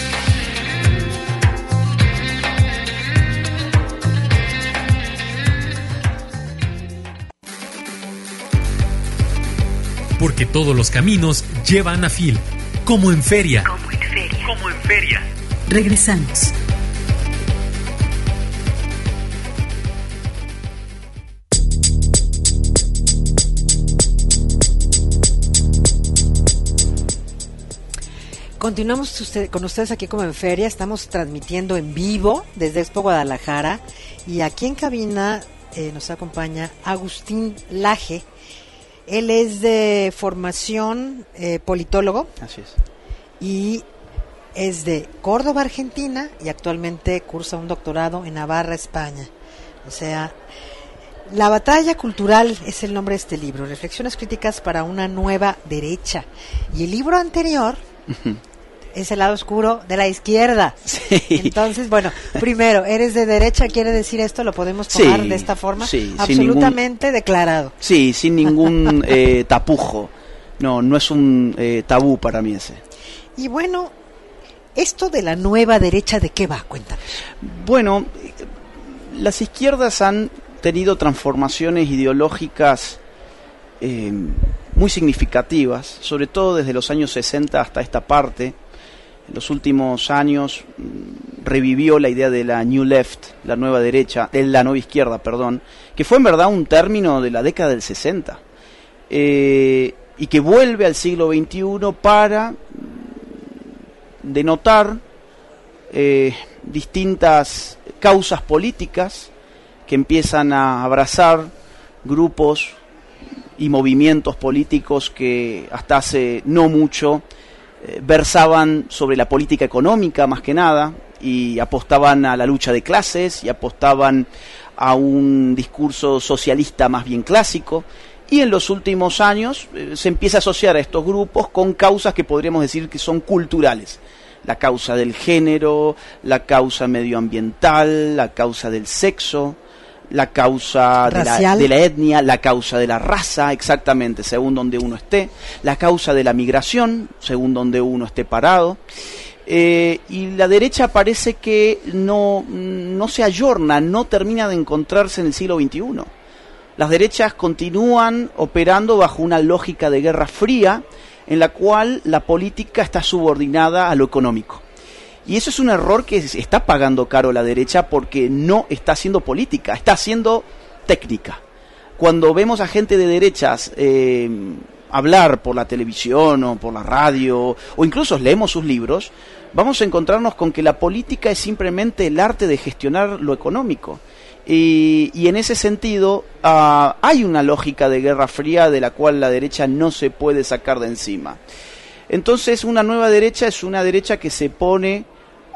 Porque todos los caminos llevan a Fil, como en feria. Como en feria. Como en feria. Regresamos. Continuamos usted, con ustedes aquí como en feria. Estamos transmitiendo en vivo desde Expo Guadalajara, y aquí en cabina eh, nos acompaña Agustín Laje. Él es de formación eh, politólogo. Así es. Y es de Córdoba, Argentina, y actualmente cursa un doctorado en Navarra, España. O sea, La batalla cultural es el nombre de este libro, Reflexiones críticas para una nueva derecha. Y el libro anterior uh-huh. es El lado oscuro de la izquierda. Sí. Entonces, bueno, primero, ¿eres de derecha? ¿Quiere decir esto? ¿Lo podemos tomar sí, de esta forma? Sí, absolutamente ningún, declarado. Sí, sin ningún eh, tapujo. No, no es un eh, tabú para mí ese. Y bueno, esto de la nueva derecha, ¿de qué va? Cuéntanos. Bueno, las izquierdas han tenido transformaciones ideológicas eh, muy significativas, sobre todo desde los años sesenta hasta esta parte. En los últimos años mmm, revivió la idea de la New Left, la nueva derecha, de la nueva izquierda, perdón, que fue en verdad un término de la década del sesenta, eh, y que vuelve al siglo veintiuno para denotar eh, distintas causas políticas que empiezan a abrazar grupos y movimientos políticos que hasta hace no mucho eh, versaban sobre la política económica más que nada, y apostaban a la lucha de clases y apostaban a un discurso socialista más bien clásico. Y en los últimos años eh, se empieza a asociar a estos grupos con causas que podríamos decir que son culturales. La causa del género, la causa medioambiental, la causa del sexo, la causa de la, de la etnia, la causa de la raza, exactamente, según donde uno esté, la causa de la migración, según donde uno esté parado. Eh, y la derecha parece que no, no se ayorna, no termina de encontrarse en el siglo veintiuno. Las derechas continúan operando bajo una lógica de guerra fría, en la cual la política está subordinada a lo económico. Y eso es un error que está pagando caro la derecha, porque no está haciendo política, está haciendo técnica. Cuando vemos a gente de derechas eh, hablar por la televisión o por la radio, o incluso leemos sus libros, vamos a encontrarnos con que la política es simplemente el arte de gestionar lo económico. Y, y en ese sentido uh, hay una lógica de Guerra Fría de la cual la derecha no se puede sacar de encima. Entonces una nueva derecha es una derecha que se pone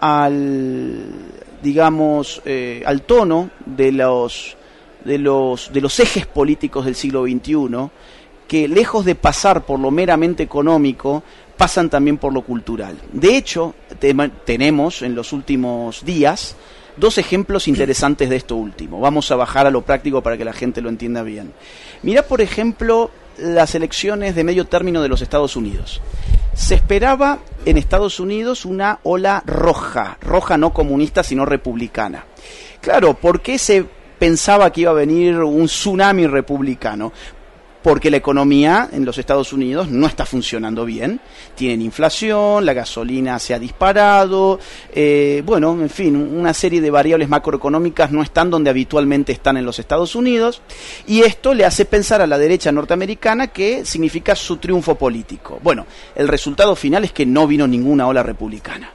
al, digamos, eh, al tono de los, de los, de los ejes políticos del siglo veintiuno, que lejos de pasar por lo meramente económico, pasan también por lo cultural. De hecho, te, tenemos en los últimos días dos ejemplos interesantes de esto último. Vamos a bajar a lo práctico para que la gente lo entienda bien. Mirá, por ejemplo, las elecciones de medio término de los Estados Unidos. Se esperaba en Estados Unidos una ola roja, roja no comunista, sino republicana. Claro, ¿por qué se pensaba que iba a venir un tsunami republicano? Porque la economía en los Estados Unidos no está funcionando bien, tienen inflación, la gasolina se ha disparado, eh, bueno, en fin, una serie de variables macroeconómicas no están donde habitualmente están en los Estados Unidos, y esto le hace pensar a la derecha norteamericana que significa su triunfo político. Bueno, el resultado final es que no vino ninguna ola republicana.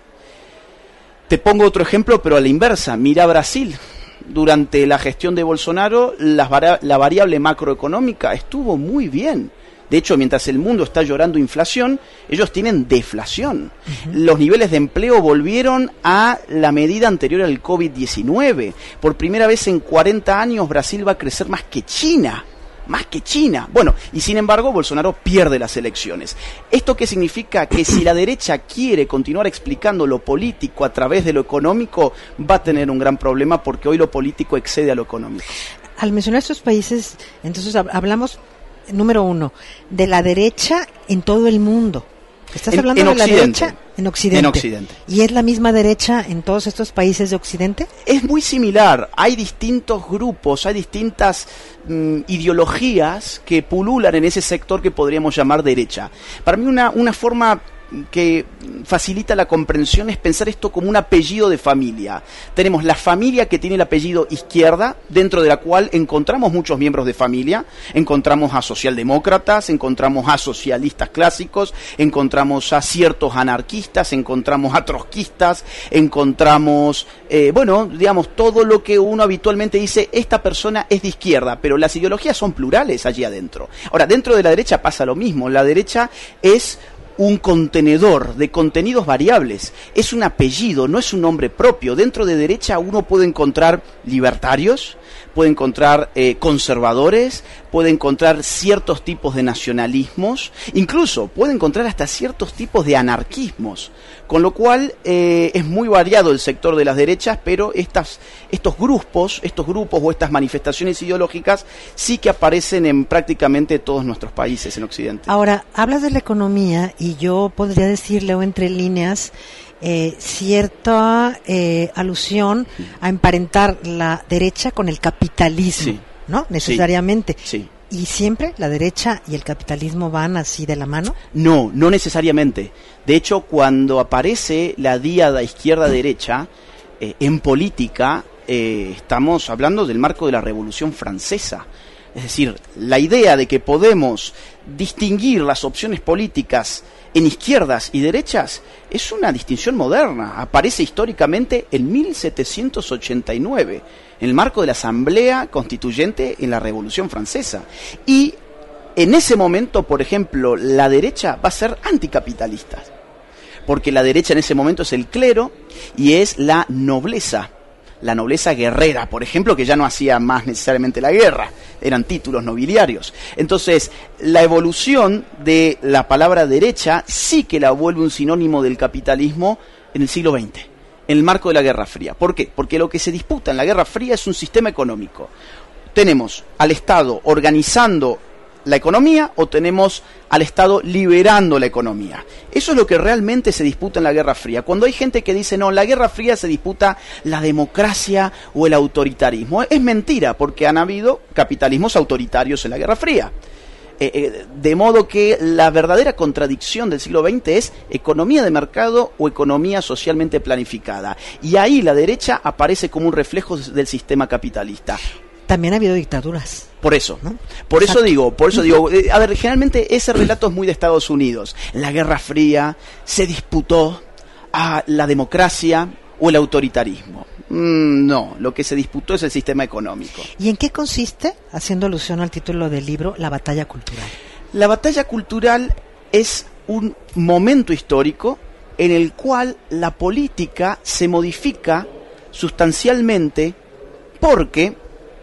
Te pongo otro ejemplo, pero a la inversa, mira Brasil. Durante la gestión de Bolsonaro, la, vari- la variable macroeconómica estuvo muy bien. De hecho, mientras el mundo está llorando inflación, ellos tienen deflación. Uh-huh. Los niveles de empleo volvieron a la medida anterior al COVID diecinueve. Por primera vez en cuarenta años, Brasil va a crecer más que China. Más que China. Bueno, y sin embargo, Bolsonaro pierde las elecciones. ¿Esto qué significa? Que si la derecha quiere continuar explicando lo político a través de lo económico, va a tener un gran problema, porque hoy lo político excede a lo económico. Al mencionar estos países, entonces hablamos, número uno, de la derecha en todo el mundo. ¿Estás en, hablando en de la Occidente. derecha en Occidente? En Occidente. ¿Y es la misma derecha en todos estos países de Occidente? Es muy similar. Hay distintos grupos, hay distintas mm, ideologías que pululan en ese sector que podríamos llamar derecha. Para mí una, una forma que facilita la comprensión es pensar esto como un apellido de familia. Tenemos la familia que tiene el apellido Izquierda, dentro de la cual encontramos muchos miembros de familia, encontramos a socialdemócratas, encontramos a socialistas clásicos, encontramos a ciertos anarquistas, encontramos a trotskistas, encontramos, eh, bueno, digamos, todo lo que uno habitualmente dice, esta persona es de izquierda, pero las ideologías son plurales allí adentro. Ahora, dentro de la derecha pasa lo mismo. La derecha es un contenedor de contenidos variables, es un apellido, no es un nombre propio. Dentro de derecha uno puede encontrar libertarios, puede encontrar eh, conservadores, puede encontrar ciertos tipos de nacionalismos, incluso puede encontrar hasta ciertos tipos de anarquismos, con lo cual eh, es muy variado el sector de las derechas, pero estas, estos grupos, estos grupos o estas manifestaciones ideológicas sí que aparecen en prácticamente todos nuestros países en Occidente. Ahora, hablas de la economía y yo podría decirle entre líneas Eh, cierta eh, alusión a emparentar la derecha con el capitalismo, sí, ¿no? Necesariamente. Sí, sí. ¿Y siempre la derecha y el capitalismo van así de la mano? No, no necesariamente. De hecho, cuando aparece la díada izquierda-derecha, eh, en política, eh, estamos hablando del marco de la Revolución Francesa. Es decir, la idea de que podemos distinguir las opciones políticas en izquierdas y derechas es una distinción moderna. Aparece históricamente en mil setecientos ochenta y nueve, en el marco de la Asamblea Constituyente en la Revolución Francesa. Y en ese momento, por ejemplo, la derecha va a ser anticapitalista, porque la derecha en ese momento es el clero y es la nobleza. La nobleza guerrera, por ejemplo, que ya no hacía más necesariamente la guerra, eran títulos nobiliarios. Entonces, la evolución de la palabra derecha sí que la vuelve un sinónimo del capitalismo en el siglo veinte, en el marco de la Guerra Fría. ¿Por qué? Porque lo que se disputa en la Guerra Fría es un sistema económico. Tenemos al Estado organizando la economía o tenemos al Estado liberando la economía. Eso es lo que realmente se disputa en la Guerra Fría. Cuando hay gente que dice, no, en la Guerra Fría se disputa la democracia o el autoritarismo, es mentira, porque han habido capitalismos autoritarios en la Guerra Fría. Eh, eh, de modo que la verdadera contradicción del siglo veinte es economía de mercado o economía socialmente planificada. Y ahí la derecha aparece como un reflejo del sistema capitalista. también ha habido dictaduras. Por eso, ¿no? Por Exacto. eso digo, por eso digo, eh, a ver, generalmente ese relato es muy de Estados Unidos. En la Guerra Fría se disputó a la democracia o el autoritarismo. Mm, no, lo que se disputó es el sistema económico. ¿Y en qué consiste, haciendo alusión al título del libro, la batalla cultural? La batalla cultural es un momento histórico en el cual la política se modifica sustancialmente porque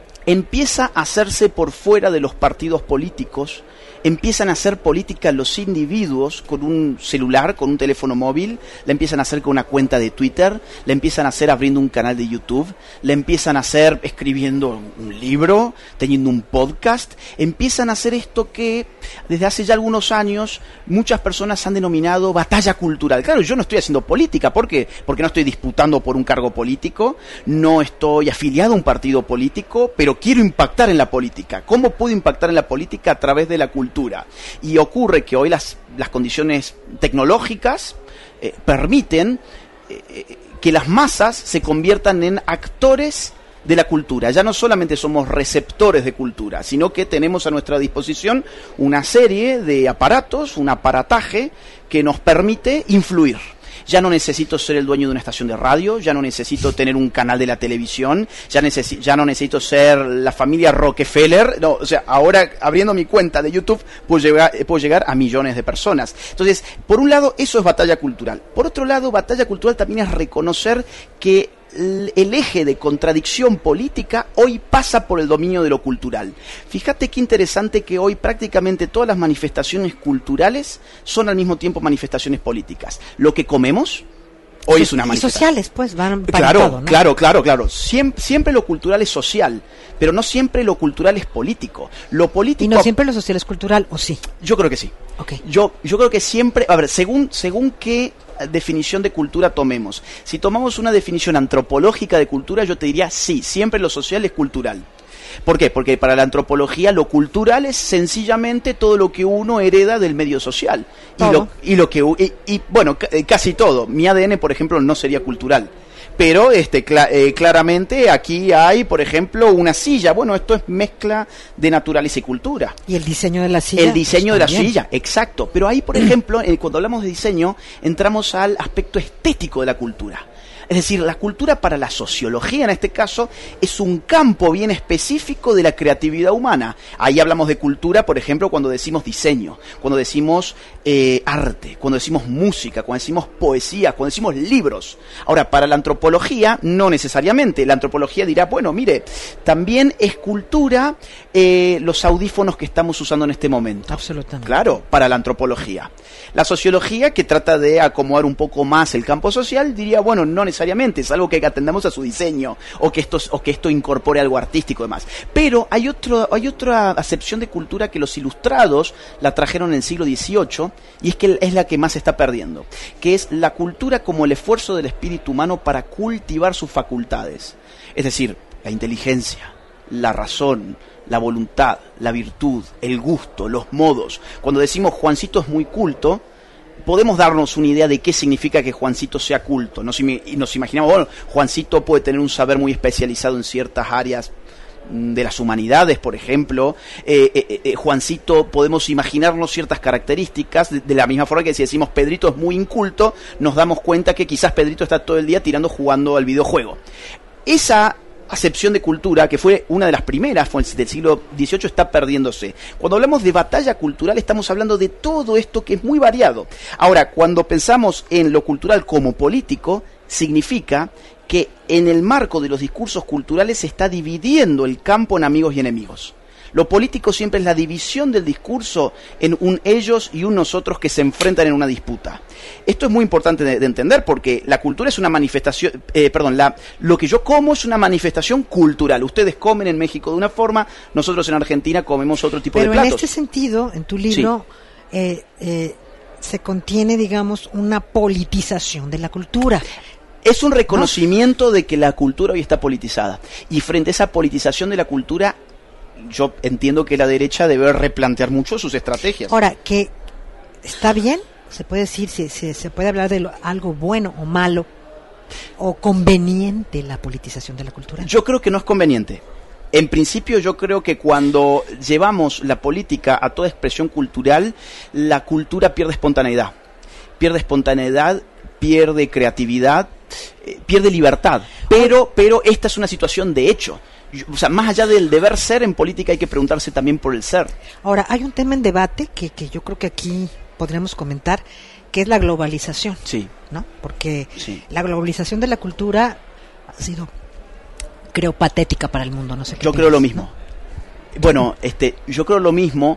empieza a hacerse por fuera de los partidos políticos, empiezan a hacer política los individuos con un celular, con un teléfono móvil, la empiezan a hacer con una cuenta de Twitter, la empiezan a hacer abriendo un canal de YouTube, la empiezan a hacer escribiendo un libro, teniendo un podcast, empiezan a hacer esto que desde hace ya algunos años muchas personas han denominado batalla cultural. Claro, yo no estoy haciendo política, ¿por qué? Porque no estoy disputando por un cargo político, no estoy afiliado a un partido político, pero quiero impactar en la política. ¿Cómo puedo impactar en la política? A través de la cultura. Y ocurre que hoy las, las condiciones tecnológicas eh, permiten eh, que las masas se conviertan en actores de la cultura. Ya no solamente somos receptores de cultura, sino que tenemos a nuestra disposición una serie de aparatos, un aparataje que nos permite influir. Ya no necesito ser el dueño de una estación de radio, ya no necesito tener un canal de la televisión, ya, necesi- ya no necesito ser la familia Rockefeller, no, o sea, ahora abriendo mi cuenta de YouTube puedo llegar, puedo llegar a millones de personas. Entonces, por un lado, eso es batalla cultural. Por otro lado, batalla cultural también es reconocer que el eje de contradicción política hoy pasa por el dominio de lo cultural. Fíjate qué interesante que hoy prácticamente todas las manifestaciones culturales son al mismo tiempo manifestaciones políticas. Lo que comemos hoy es una manifestación. Y sociales, pues, van para Claro, todo, ¿no? claro, claro, claro. Siempre, siempre lo cultural es social, pero no siempre lo cultural es político. Lo político... Y no siempre lo social es cultural, ¿o sí? Yo creo que sí. Okay. Yo, yo creo que siempre... A ver, según, según qué definición de cultura tomemos. Si tomamos una definición antropológica de cultura, yo te diría sí, siempre lo social es cultural. ¿Por qué? Porque para la antropología lo cultural es sencillamente todo lo que uno hereda del medio social. Y lo, y lo que y, y bueno, c- casi todo. Mi A D N, por ejemplo, no sería cultural. Pero este cl- eh, claramente aquí hay, por ejemplo, una silla. Bueno, esto es mezcla de naturaleza y cultura. ¿Y el diseño de la silla? El diseño pues, de la también. silla, exacto. Pero ahí, por ejemplo, eh, cuando hablamos de diseño, entramos al aspecto estético de la cultura. Es decir, la cultura para la sociología, en este caso, es un campo bien específico de la creatividad humana. Ahí hablamos de cultura, por ejemplo, cuando decimos diseño, cuando decimos eh, arte, cuando decimos música, cuando decimos poesía, cuando decimos libros. Ahora, para la antropología, no necesariamente. La antropología dirá, bueno, mire, también es cultura eh, los audífonos que estamos usando en este momento. Absolutamente. Claro, para la antropología. La sociología, que trata de acomodar un poco más el campo social, diría, bueno, no necesariamente, es algo que atendamos a su diseño, o que esto, o que esto incorpore algo artístico y demás. Pero hay otro, hay otra acepción de cultura que los ilustrados la trajeron en el siglo dieciocho, y es que es la que más se está perdiendo, que es la cultura como el esfuerzo del espíritu humano para cultivar sus facultades. Es decir, la inteligencia, la razón, la voluntad, la virtud, el gusto, los modos. Cuando decimos Juancito es muy culto, podemos darnos una idea de qué significa que Juancito sea culto. Nos, nos imaginamos, bueno, Juancito puede tener un saber muy especializado en ciertas áreas de las humanidades, por ejemplo. Eh, eh, eh, Juancito, podemos imaginarnos ciertas características, de, de la misma forma que si decimos Pedrito es muy inculto, nos damos cuenta que quizás Pedrito está todo el día tirando jugando al videojuego. Esa acepción de cultura, que fue una de las primeras fue del siglo dieciocho, está perdiéndose. Cuando hablamos de batalla cultural, estamos hablando de todo esto que es muy variado. Ahora, cuando pensamos en lo cultural como político, significa que en el marco de los discursos culturales se está dividiendo el campo en amigos y enemigos. Lo político siempre es la división del discurso en un ellos y un nosotros que se enfrentan en una disputa. Esto es muy importante de, de entender porque la cultura es una manifestación, eh, perdón, la, lo que yo como es una manifestación cultural. Ustedes comen en México de una forma, nosotros en Argentina comemos otro tipo Pero de platos. Pero en este sentido, en tu libro, sí. eh, eh, se contiene, digamos, una politización de la cultura. Es un reconocimiento ¿no? de que la cultura hoy está politizada. Y frente a esa politización de la cultura, yo entiendo que la derecha debe replantear mucho sus estrategias. Ahora, que está bien, se puede decir, si, si, se puede hablar de lo, algo bueno o malo o conveniente la politización de la cultura. Yo creo que no es conveniente. En principio yo creo que cuando llevamos la política a toda expresión cultural, la cultura pierde espontaneidad. Pierde espontaneidad, pierde creatividad, eh, pierde libertad. Pero, pero esta es una situación de hecho. Yo, o sea, más allá del deber ser en política hay que preguntarse también por el ser. Ahora, hay un tema en debate que, que yo creo que aquí podríamos comentar, que es la globalización. Sí. ¿No? Porque sí. la globalización de la cultura ha sido, creo, patética para el mundo. No sé qué Yo piensas, creo lo mismo. ¿no? Bueno, este, yo creo lo mismo,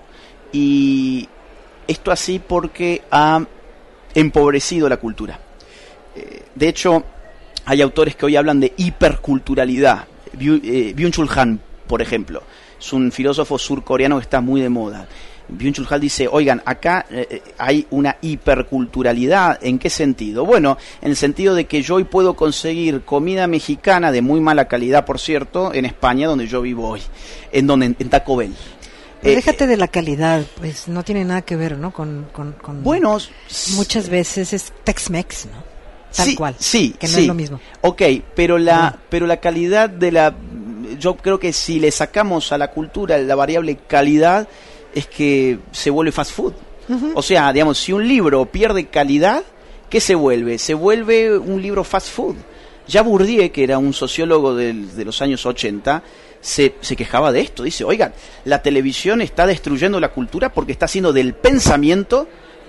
y esto así porque ha empobrecido la cultura. Eh, de hecho, hay autores que hoy hablan de hiperculturalidad. Byung-Chul Han, por ejemplo, es un filósofo surcoreano que está muy de moda. Byung-Chul Han dice, oigan, acá eh, hay una hiperculturalidad. ¿En qué sentido? Bueno, en el sentido de que yo hoy puedo conseguir comida mexicana de muy mala calidad, por cierto, en España, donde yo vivo hoy, en donde en, en Taco Bell. Pero eh, déjate de la calidad, pues no tiene nada que ver, ¿no? Con, con, con bueno, muchas veces es Tex-Mex, ¿no? Tal sí, cual, sí, que no sí. es lo mismo. Ok, pero la, sí. pero la calidad de la, yo creo que si le sacamos a la cultura la variable calidad, es que se vuelve fast food. Uh-huh. O sea, digamos, si un libro pierde calidad, ¿qué se vuelve? Se vuelve un libro fast food. Ya Bourdieu, que era un sociólogo del, de los años ochenta, se, se quejaba de esto. Dice, oigan, la televisión está destruyendo la cultura porque está haciendo del pensamiento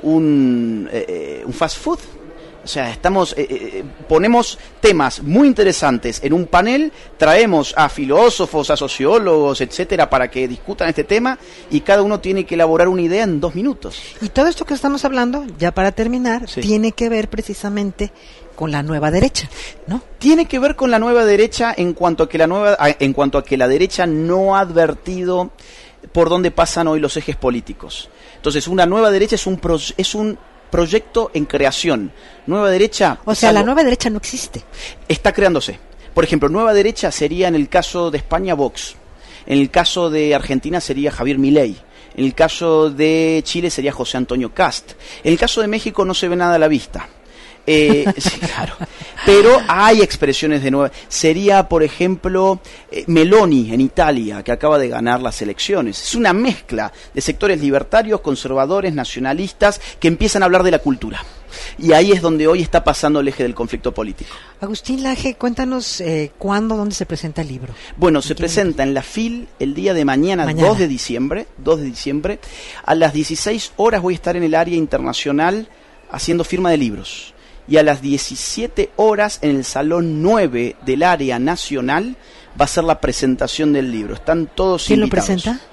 un, eh, un fast food. O sea, estamos eh, eh, ponemos temas muy interesantes en un panel, traemos a filósofos, a sociólogos, etcétera, para que discutan este tema, y cada uno tiene que elaborar una idea en dos minutos. Y todo esto que estamos hablando, ya para terminar, sí. tiene que ver precisamente con la nueva derecha, ¿no? Tiene que ver con la nueva derecha en cuanto a que la nueva, en cuanto a que la derecha no ha advertido por dónde pasan hoy los ejes políticos. Entonces, una nueva derecha es un pro, es un proyecto en creación. Nueva derecha... O sea, algo, la nueva derecha no existe. Está creándose. Por ejemplo, nueva derecha sería en el caso de España Vox. En el caso de Argentina sería Javier Milei. En el caso de Chile sería José Antonio Cast. En el caso de México no se ve nada a la vista. Eh, sí, claro. Pero hay expresiones de nueva. Sería, por ejemplo, eh, Meloni en Italia, que acaba de ganar las elecciones. Es una mezcla de sectores libertarios, conservadores, nacionalistas, que empiezan a hablar de la cultura. Y ahí es donde hoy está pasando el eje del conflicto político. Agustín Laje, cuéntanos eh, cuándo, dónde se presenta el libro. Bueno, se presenta en la F I L el día de mañana, mañana, dos de diciembre. dos de diciembre. A las dieciséis horas voy a estar en el área internacional haciendo firma de libros. Y a las diecisiete horas en el Salón nueve del área nacional va a ser la presentación del libro. Están todos ¿Quién invitados. ¿Quién lo presenta?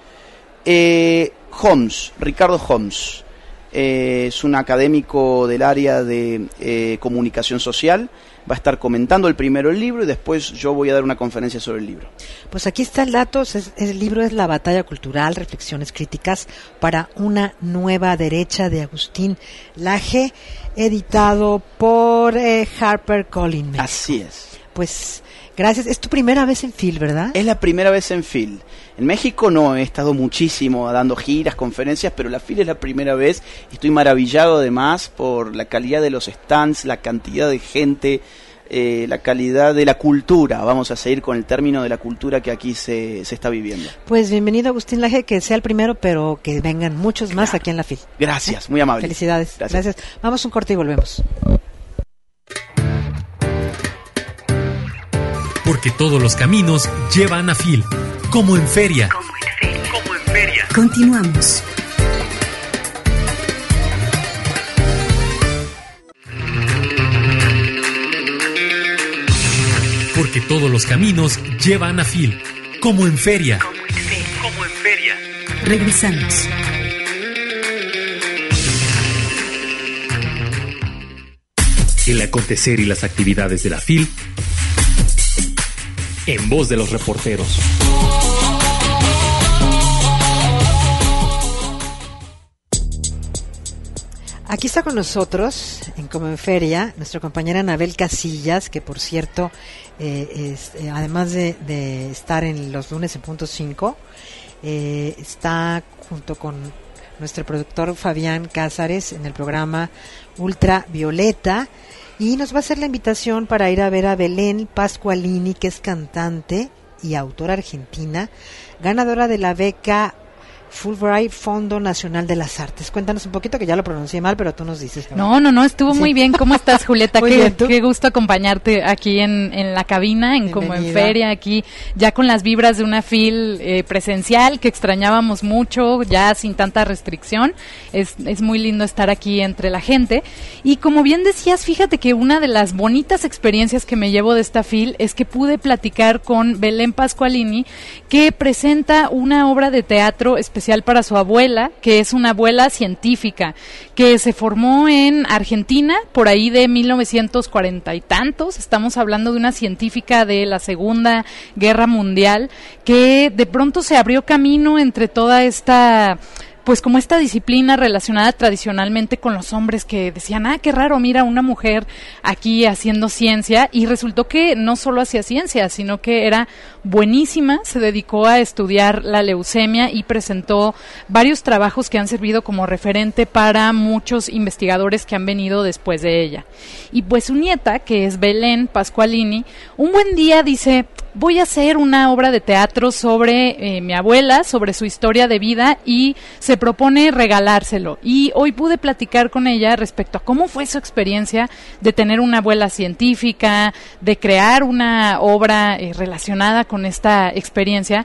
Eh, Homs, Ricardo Homs. Eh, es un académico del área de eh, comunicación social. Va a estar comentando el primero el libro y después yo voy a dar una conferencia sobre el libro. Pues aquí está el dato. Es, el libro es La batalla cultural, reflexiones críticas para una nueva derecha, de Agustín Laje, editado por eh, HarperCollins. Así es. Pues gracias. Es tu primera vez en F I L, ¿verdad? Es la primera vez en F I L. En México no, he estado muchísimo dando giras, conferencias, pero la F I L es la primera vez. Estoy maravillado además por la calidad de los stands, la cantidad de gente, eh, la calidad de la cultura. Vamos a seguir con el término de la cultura que aquí se, se está viviendo. Pues bienvenido, Agustín Laje, que sea el primero, pero que vengan muchos más claro. aquí en la F I L. Gracias, muy amable. Felicidades. Gracias. Gracias. Vamos un corte y volvemos. Porque todos los caminos llevan a F I L, como en feria. Como en feria. Como en feria. Continuamos. Porque todos los caminos llevan a F I L, como en feria. Como en feria. Como en feria. Regresamos. El acontecer y las actividades de la F I L en voz de los reporteros. Aquí está con nosotros, en Como en Feria, nuestra compañera Anabel Casillas, que por cierto, eh, es, eh, además de, de estar en los lunes en punto cinco, eh, está junto con nuestro productor Fabián Cázares en el programa Ultravioleta, y nos va a hacer la invitación para ir a ver a Belén Pascualini, que es cantante y autora argentina, ganadora de la beca Fulbright, Fondo Nacional de las Artes. Cuéntanos un poquito, que ya lo pronuncié mal, pero tú nos dices. No, no, no, estuvo sí. muy bien. ¿Cómo estás, Julieta? Muy qué, bien, ¿tú? Qué gusto acompañarte aquí en, en la cabina, en Como en Feria, aquí ya con las vibras de una fil eh, presencial que extrañábamos mucho, ya sin tanta restricción. Es, es muy lindo estar aquí entre la gente. Y como bien decías, fíjate que una de las bonitas experiencias que me llevo de esta fil es que pude platicar con Belén Pasqualini, que presenta una obra de teatro especial para su abuela, que es una abuela científica, que se formó en Argentina por ahí de mil novecientos cuarenta y tantos. Estamos hablando de una científica de la Segunda Guerra Mundial, que de pronto se abrió camino entre toda esta... pues como esta disciplina relacionada tradicionalmente con los hombres, que decían, ah, qué raro, mira, una mujer aquí haciendo ciencia, y resultó que no solo hacía ciencia, sino que era buenísima, se dedicó a estudiar la leucemia y presentó varios trabajos que han servido como referente para muchos investigadores que han venido después de ella. Y pues su nieta, que es Belén Pasqualini, un buen día dice, voy a hacer una obra de teatro sobre eh, mi abuela, sobre su historia de vida, y se propone regalárselo. Y hoy pude platicar con ella respecto a cómo fue su experiencia de tener una abuela científica, de crear una obra eh, relacionada con esta experiencia,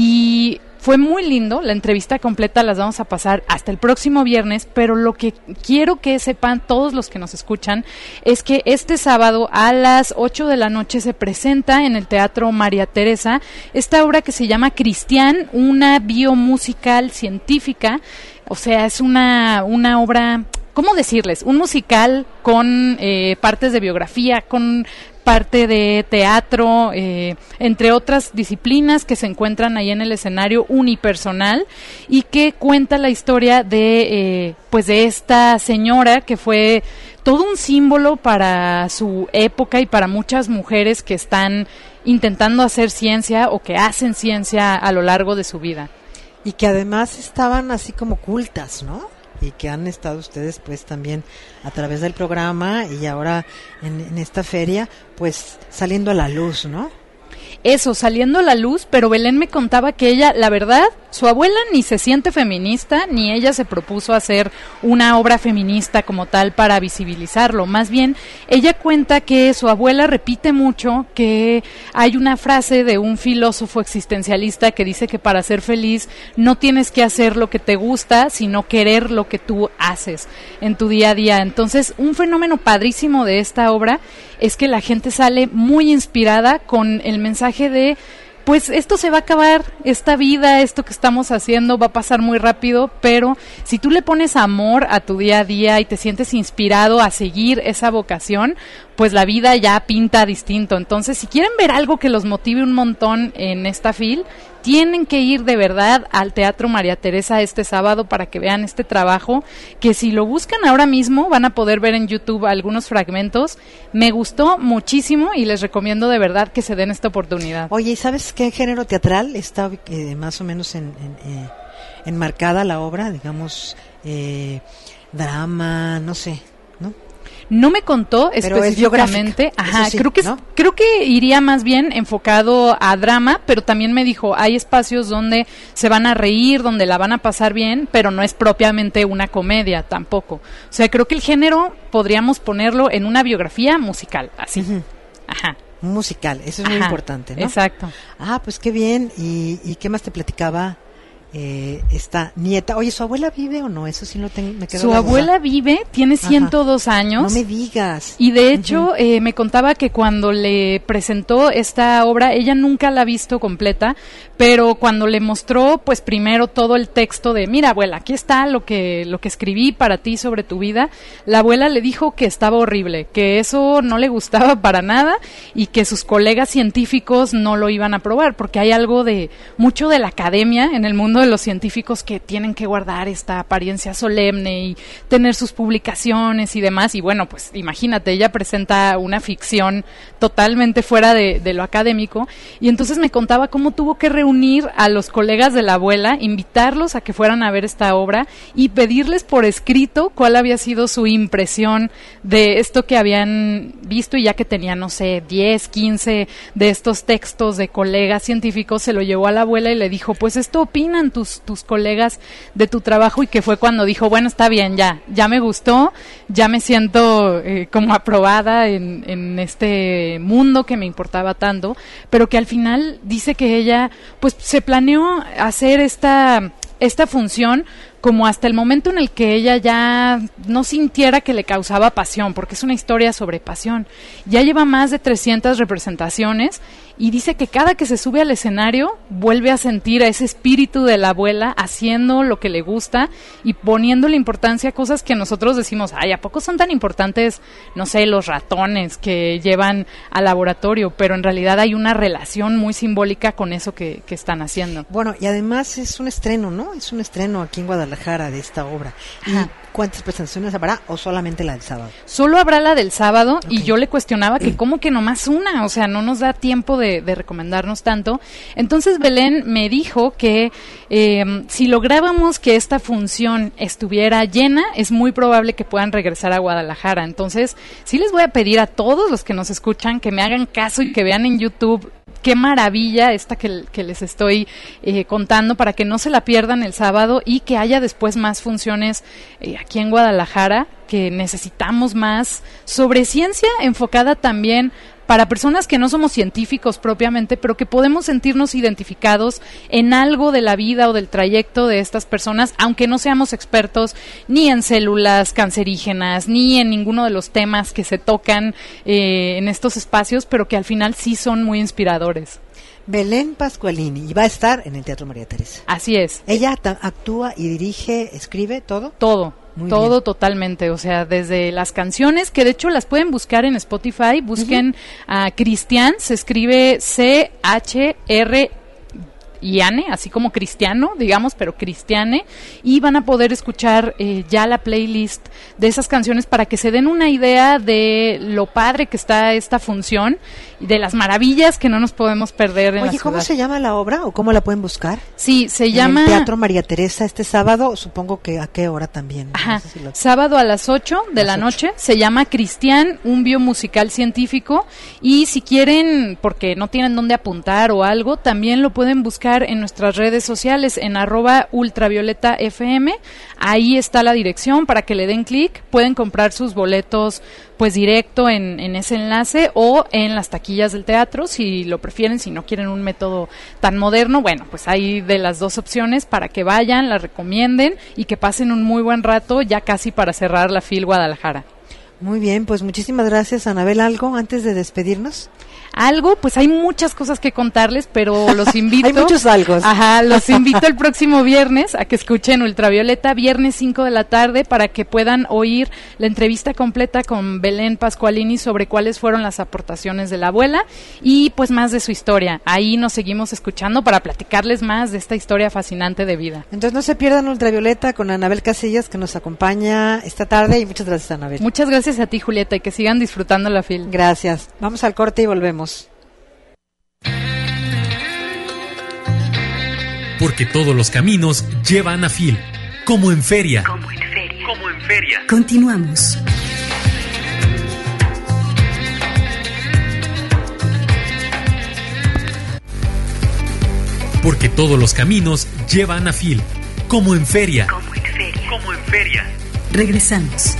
y fue muy lindo. La entrevista completa las vamos a pasar hasta el próximo viernes, pero lo que quiero que sepan todos los que nos escuchan es que este sábado a las ocho de la noche se presenta en el Teatro María Teresa esta obra que se llama Cristian, una biomusical científica. O sea, es una, una obra, ¿cómo decirles? Un musical con eh, partes de biografía, con parte de teatro, eh, entre otras disciplinas que se encuentran ahí en el escenario unipersonal, y que cuenta la historia de eh, pues de esta señora que fue todo un símbolo para su época y para muchas mujeres que están intentando hacer ciencia o que hacen ciencia a lo largo de su vida. Y que además estaban así como cultas, ¿no? Y que han estado ustedes pues también a través del programa y ahora en, en esta feria pues saliendo a la luz, ¿no? Eso, saliendo a la luz, pero Belén me contaba que ella, la verdad, su abuela ni se siente feminista, ni ella se propuso hacer una obra feminista como tal para visibilizarlo. Más bien, ella cuenta que su abuela repite mucho que hay una frase de un filósofo existencialista que dice que para ser feliz no tienes que hacer lo que te gusta, sino querer lo que tú haces en tu día a día. Entonces, un fenómeno padrísimo de esta obra es que la gente sale muy inspirada con el mensaje de, pues esto se va a acabar, esta vida, esto que estamos haciendo va a pasar muy rápido, pero si tú le pones amor a tu día a día y te sientes inspirado a seguir esa vocación, pues la vida ya pinta distinto. Entonces, si quieren ver algo que los motive un montón en esta fil, tienen que ir de verdad al Teatro María Teresa este sábado para que vean este trabajo, que si lo buscan ahora mismo van a poder ver en YouTube algunos fragmentos. Me gustó muchísimo y les recomiendo de verdad que se den esta oportunidad. Oye, ¿y sabes qué género teatral está eh, más o menos en, en, eh, enmarcada la obra? Digamos, eh, drama, no sé, ¿no? No me contó pero específicamente, ajá, sí, creo que ¿no? es, creo que iría más bien enfocado a drama, pero también me dijo, hay espacios donde se van a reír, donde la van a pasar bien, pero no es propiamente una comedia tampoco. O sea, creo que el género podríamos ponerlo en una biografía musical, así. Uh-huh. Ajá. Musical, eso es Ajá, muy importante, ¿no? Exacto. Ah, pues qué bien. ¿Y, y qué más te platicaba eh, esta nieta? Oye, ¿su abuela vive o no? Eso sí lo tengo, me quedó. Su abuela vive, tiene ciento dos Ajá. años. No me digas. Y de hecho, uh-huh. eh, me contaba que cuando le presentó esta obra, ella nunca la ha visto completa, pero cuando le mostró, pues primero todo el texto de, mira abuela, aquí está lo que, lo que escribí para ti sobre tu vida, la abuela le dijo que estaba horrible, que eso no le gustaba para nada y que sus colegas científicos no lo iban a aprobar, porque hay algo de, mucho de la academia en el mundo hablando de los científicos que tienen que guardar esta apariencia solemne y tener sus publicaciones y demás, y bueno, pues imagínate, ella presenta una ficción totalmente fuera de, de lo académico, y entonces me contaba cómo tuvo que reunir a los colegas de la abuela, invitarlos a que fueran a ver esta obra y pedirles por escrito cuál había sido su impresión de esto que habían visto, y ya que tenía, no sé, diez, quince de estos textos de colegas científicos, se lo llevó a la abuela y le dijo, pues esto opinan tus, tus colegas de tu trabajo, y que fue cuando dijo, bueno, está bien, ya, ya me gustó, ya me siento eh, como aprobada en, en este mundo que me importaba tanto, pero que al final dice que ella pues se planeó hacer esta, esta función como hasta el momento en el que ella ya no sintiera que le causaba pasión, porque es una historia sobre pasión. Ya lleva más de trescientas representaciones y dice que cada que se sube al escenario vuelve a sentir a ese espíritu de la abuela haciendo lo que le gusta y poniéndole importancia a cosas que nosotros decimos, ay, ¿a poco son tan importantes, no sé, los ratones que llevan al laboratorio? Pero en realidad hay una relación muy simbólica con eso que, que están haciendo. Bueno, y además es un estreno, ¿no? Es un estreno aquí en Guadalajara de esta obra. Ajá. ¿Y cuántas presentaciones habrá o solamente la del sábado? Solo habrá la del sábado, okay. Y yo le cuestionaba que cómo que nomás una, o sea, no nos da tiempo de, de recomendarnos tanto. Entonces Belén me dijo que eh, si lográbamos que esta función estuviera llena, es muy probable que puedan regresar a Guadalajara. Entonces sí les voy a pedir a todos los que nos escuchan que me hagan caso y que vean en YouTube qué maravilla esta que, que les estoy eh, contando, para que no se la pierdan el sábado y que haya después más funciones eh, aquí en Guadalajara, que necesitamos más sobre ciencia enfocada también para personas que no somos científicos propiamente, pero que podemos sentirnos identificados en algo de la vida o del trayecto de estas personas, aunque no seamos expertos ni en células cancerígenas, ni en ninguno de los temas que se tocan eh, en estos espacios, pero que al final sí son muy inspiradores. Belén Pascualini, y va a estar en el Teatro María Teresa. Así es. ¿Ella ta- actúa y dirige, escribe todo? Todo. Muy todo bien. Totalmente, o sea, desde las canciones, que de hecho las pueden buscar en Spotify, busquen uh-huh. a Cristian, se escribe C H R Iane, así como cristiano, digamos, pero Cristiane, y van a poder escuchar eh, ya la playlist de esas canciones para que se den una idea de lo padre que está esta función y de las maravillas que no nos podemos perder en Oye, la ¿cómo ciudad. se llama la obra o cómo la pueden buscar? Sí, se en llama... el Teatro María Teresa este sábado, supongo que a qué hora también. Ajá, no sé si lo... sábado a las ocho de la noche, se llama Cristian, un biomusical científico, y si quieren, porque no tienen dónde apuntar o algo, también lo pueden buscar en nuestras redes sociales, en arroba ultravioleta fm, ahí está la dirección para que le den clic, pueden comprar sus boletos pues directo en, en ese enlace o en las taquillas del teatro, si lo prefieren, si no quieren un método tan moderno, bueno, pues hay de las dos opciones para que vayan, la recomienden y que pasen un muy buen rato ya casi para cerrar la FIL Guadalajara. Muy bien, pues muchísimas gracias, Anabel. ¿Algo antes de despedirnos? Algo, pues hay muchas cosas que contarles, pero los invito. Hay muchos algos. Ajá, los invito el próximo viernes a que escuchen Ultravioleta, viernes cinco de la tarde, para que puedan oír la entrevista completa con Belén Pascualini sobre cuáles fueron las aportaciones de la abuela y pues más de su historia. Ahí nos seguimos escuchando para platicarles más de esta historia fascinante de vida. Entonces no se pierdan Ultravioleta con Anabel Casillas, que nos acompaña esta tarde, y muchas gracias, Anabel. Muchas gracias a ti, Julieta, y que sigan disfrutando la FIL. Gracias. Vamos al corte y volvemos. Porque todos los caminos llevan a FIL, como en feria. Como en feria. Como en feria. Continuamos. Porque todos los caminos llevan a FIL, como en feria. Como en feria. Como en feria. Regresamos.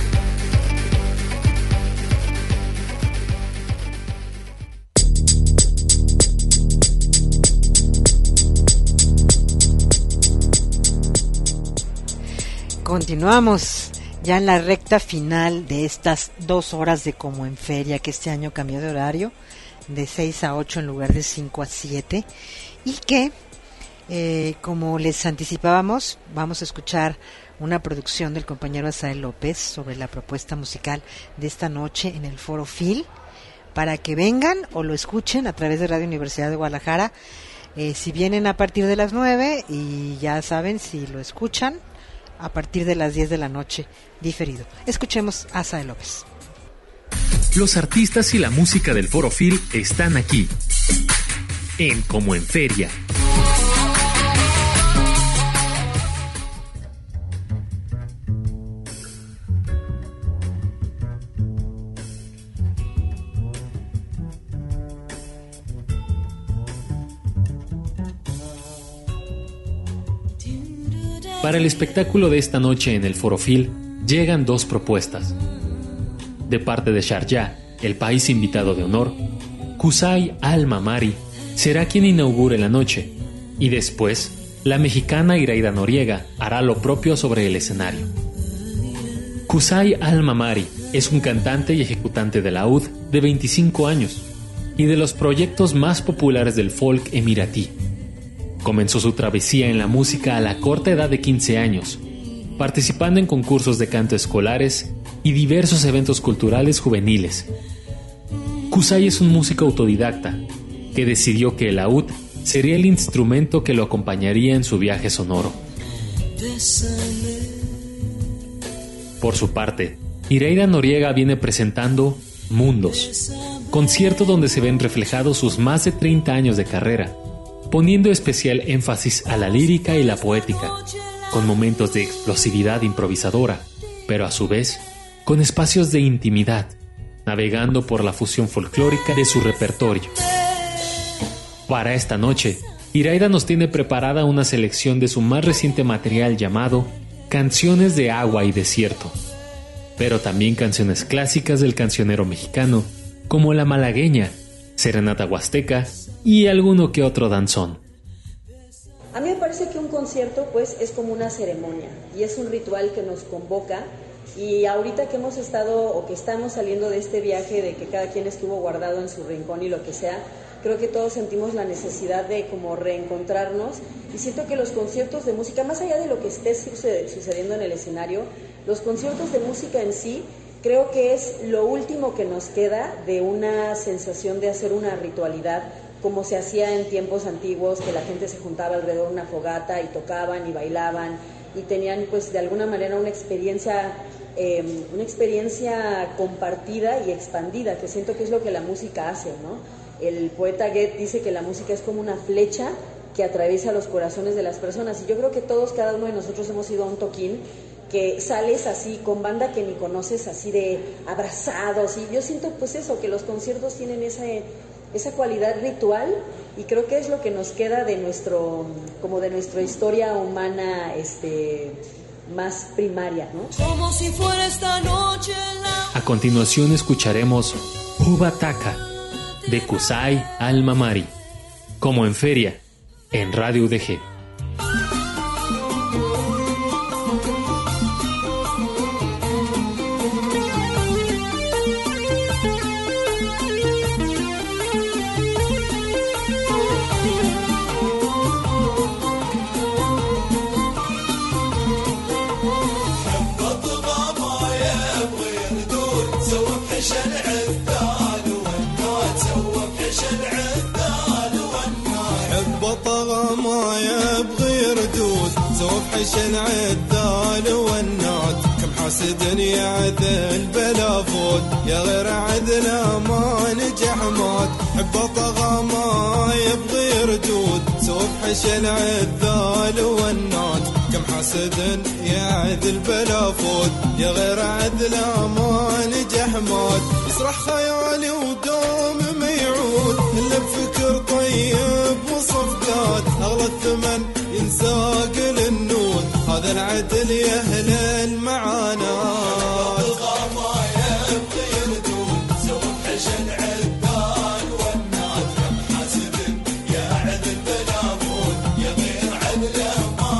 Continuamos ya en la recta final de estas dos horas de Como en Feria, que este año cambió de horario de seis a ocho en lugar de cinco a siete, y que, eh, como les anticipábamos, vamos a escuchar una producción del compañero Asael López sobre la propuesta musical de esta noche en el Foro FIL, para que vengan o lo escuchen a través de Radio Universidad de Guadalajara. Eh, si vienen a partir de las nueve, y ya saben, si lo escuchan, a partir de las diez de la noche, diferido. Escuchemos a Sae López. Los artistas y la música del Foro Phil están aquí, en Como en Feria. Para el espectáculo de esta noche en el Foro Phil llegan dos propuestas. De parte de Sharjah, el país invitado de honor, Qusay Al-Mamary será quien inaugure la noche, y después la mexicana Iraida Noriega hará lo propio sobre el escenario. Qusay Al-Mamary es un cantante y ejecutante de laúd de veinticinco años y de los proyectos más populares del folk emiratí. Comenzó su travesía en la música a la corta edad de quince años, participando en concursos de canto escolares y diversos eventos culturales juveniles. Qusay es un músico autodidacta que decidió que el laúd sería el instrumento que lo acompañaría en su viaje sonoro. Por su parte, Iraida Noriega viene presentando Mundos, concierto donde se ven reflejados sus más de treinta años de carrera, poniendo especial énfasis a la lírica y la poética, con momentos de explosividad improvisadora, pero a su vez con espacios de intimidad, navegando por la fusión folclórica de su repertorio. Para esta noche, Iraida nos tiene preparada una selección de su más reciente material llamado Canciones de Agua y Desierto, pero también canciones clásicas del cancionero mexicano, como La Malagueña, Serenata Huasteca y alguno que otro danzón. A mí me parece que un concierto pues es como una ceremonia y es un ritual que nos convoca, y ahorita que hemos estado o que estamos saliendo de este viaje de que cada quien estuvo guardado en su rincón y lo que sea, creo que todos sentimos la necesidad de como reencontrarnos, y siento que los conciertos de música, más allá de lo que esté sucediendo en el escenario, los conciertos de música en sí creo que es lo último que nos queda de una sensación de hacer una ritualidad como se hacía en tiempos antiguos, que la gente se juntaba alrededor de una fogata y tocaban y bailaban y tenían pues de alguna manera una experiencia eh, una experiencia compartida y expandida, que siento que es lo que la música hace, ¿no? El poeta Goethe dice que la música es como una flecha que atraviesa los corazones de las personas, y yo creo que todos, cada uno de nosotros hemos ido a un toquín que sales así con banda que ni conoces, así de abrazados, y yo siento pues eso, que los conciertos tienen esa, esa cualidad ritual, y creo que es lo que nos queda de nuestro, como de nuestra historia humana este, más primaria, ¿no? Como si fuera esta noche la... A continuación escucharemos Ubataka de Qusay Al-Mamary, Como en Feria, en Radio U D G. حش العدال والنات كم حاسد يعذل بلا فوت يا غير عدنا ما نجح مات حب طغى ما يبغي يردود سوف حش العدال والنات كم حاسد يعذل بلا فوت يا غير عدنا ما نجح مات يسرح خيالي ودوم ما يعود الا بفكر طيب وصفقات اغلى الثمن ينساق للنور هذا العدل يا اهل المعاناه الغما يبغي يردون سوف حش العدال والنات كم حاسد يا عدل بلا موت يا غير عدله ما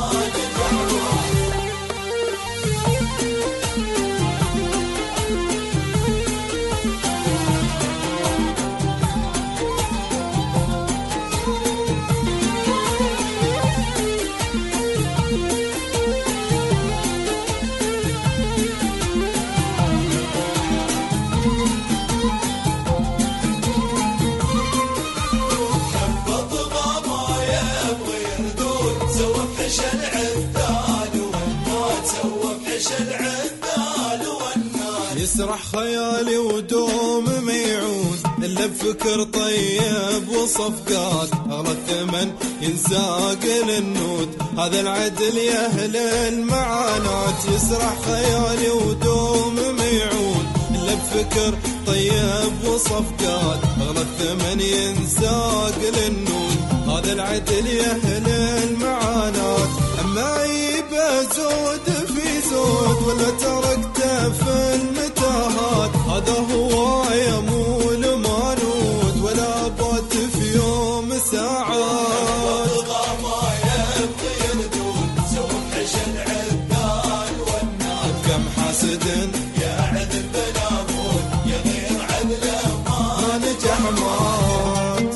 يسرح خيالي ودوم ما يعود إلا بفكر طيب وصفقات أغلى الثمن ينساق للنود هذا العدل يا أهل المعاناة يسرح خيالي ودوم ما يعود إلا بفكر طيب وصفقات أغلى الثمن ينساق للنود هذا العدل يا أهل المعاناة أما يبى زود في زود ولا تركته في المتاهات هذا هو يمول ما نود ولا بات في يوم ساعات ما يبقي يردود سوف حشن عذال والنار كم حاسد يا عذل بلا موت يا غير عذله ما نجح مات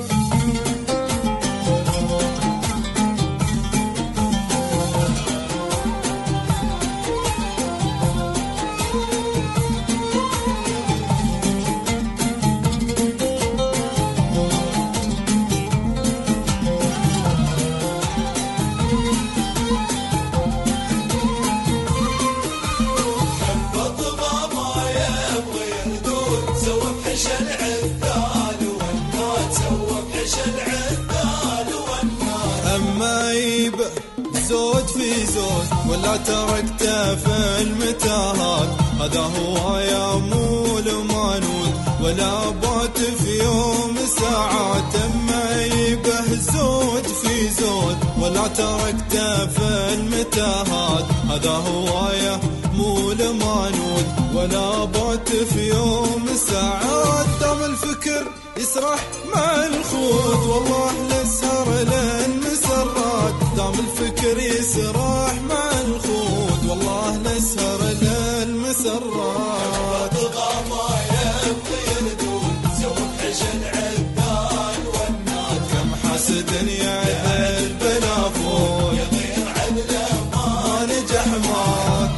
زود في زود ولا تركته في المتاهات هذا هو يمول مانود ولا بات في يوم ساعات اما يبه زود في زود ولا تركته في المتاهات هذا هو يمول مانود ولا بات في يوم ساعات دام الفكر يسرح مع الخوض والله لسهر لين مسرات دام الفكر يسرح مع الخوض والله نسهر للمسرات ما يبقي يردود سوف حشن عذال والناد كم حسد يعذل بلا فوت يا غير عدله ما نجح مات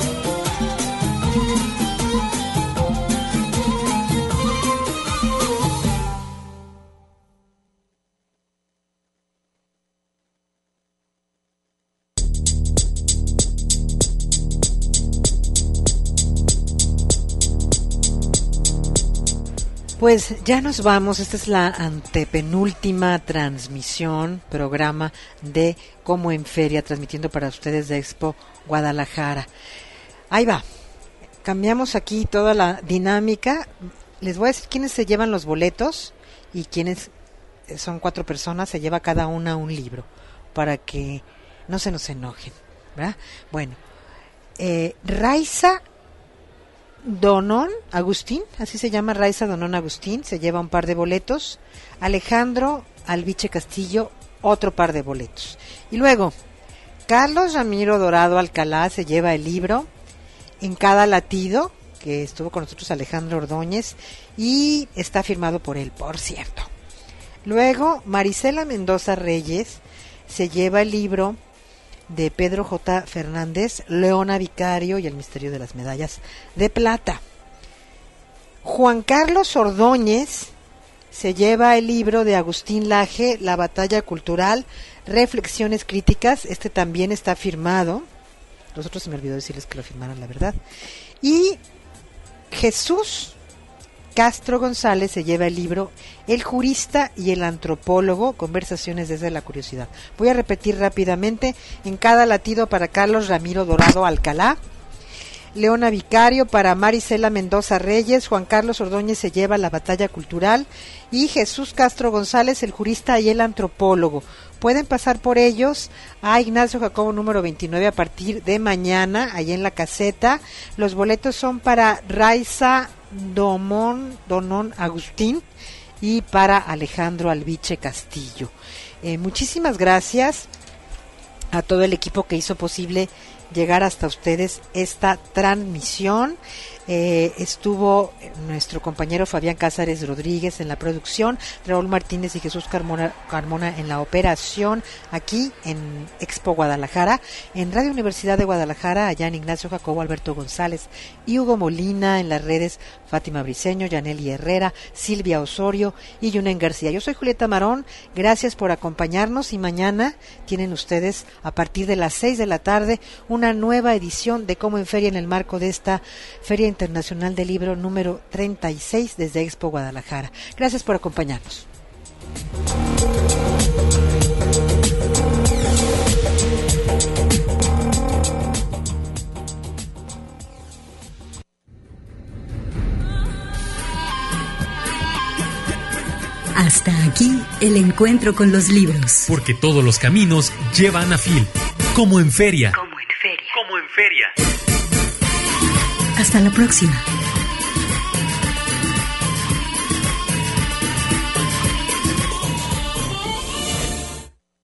Pues ya nos vamos, esta es la antepenúltima transmisión, programa de Como en Feria, transmitiendo para ustedes de Expo Guadalajara. Ahí va, cambiamos aquí toda la dinámica, les voy a decir quiénes se llevan los boletos y quiénes son cuatro personas, se lleva cada una un libro, para que no se nos enojen, ¿verdad? Bueno, eh, Raiza Donón Agustín, así se llama, Raiza Donón Agustín, se lleva un par de boletos. Alejandro Albiche Castillo, otro par de boletos. Y luego, Carlos Ramiro Dorado Alcalá se lleva el libro En cada latido, que estuvo con nosotros Alejandro Ordóñez, y está firmado por él, por cierto. Luego, Marisela Mendoza Reyes se lleva el libro de Pedro J. Fernández, Leona Vicario y el misterio de las medallas de plata. Juan Carlos Ordóñez se lleva el libro de Agustín Laje, La batalla cultural, reflexiones críticas. Este también está firmado. Los otros se me olvidó decirles que lo firmaron, la verdad. Y Jesús Castro González se lleva el libro El jurista y el antropólogo, conversaciones desde la curiosidad. Voy a repetir rápidamente: En cada latido para Carlos Ramiro Dorado Alcalá, Leona Vicario para Marisela Mendoza Reyes, Juan Carlos Ordóñez se lleva La batalla cultural y Jesús Castro González, El jurista y el antropólogo. Pueden pasar por ellos a Ignacio Jacobo número veintinueve a partir de mañana, ahí en la caseta. Los boletos son para Raiza Domón, Donón Agustín y para Alejandro Albiche Castillo. Eh, muchísimas gracias a todo el equipo que hizo posible llegar hasta ustedes esta transmisión. Eh, estuvo nuestro compañero Fabián Cázares Rodríguez en la producción, Raúl Martínez y Jesús Carmona, Carmona en la operación, aquí en Expo Guadalajara, en Radio Universidad de Guadalajara, allá en Ignacio Jacobo, Alberto González y Hugo Molina, en las redes Fátima Briceño, Yaneli Herrera, Silvia Osorio y Yunen García. Yo soy Julieta Marón, gracias por acompañarnos y mañana tienen ustedes a partir de las seis de la tarde un una nueva edición de Como en Feria en el marco de esta Feria Internacional del Libro número treinta y seis desde Expo Guadalajara. Gracias por acompañarnos. Hasta aquí el encuentro con los libros. Porque todos los caminos llevan a Phil. Como en feria. Como en feria. Como en feria. Hasta la próxima.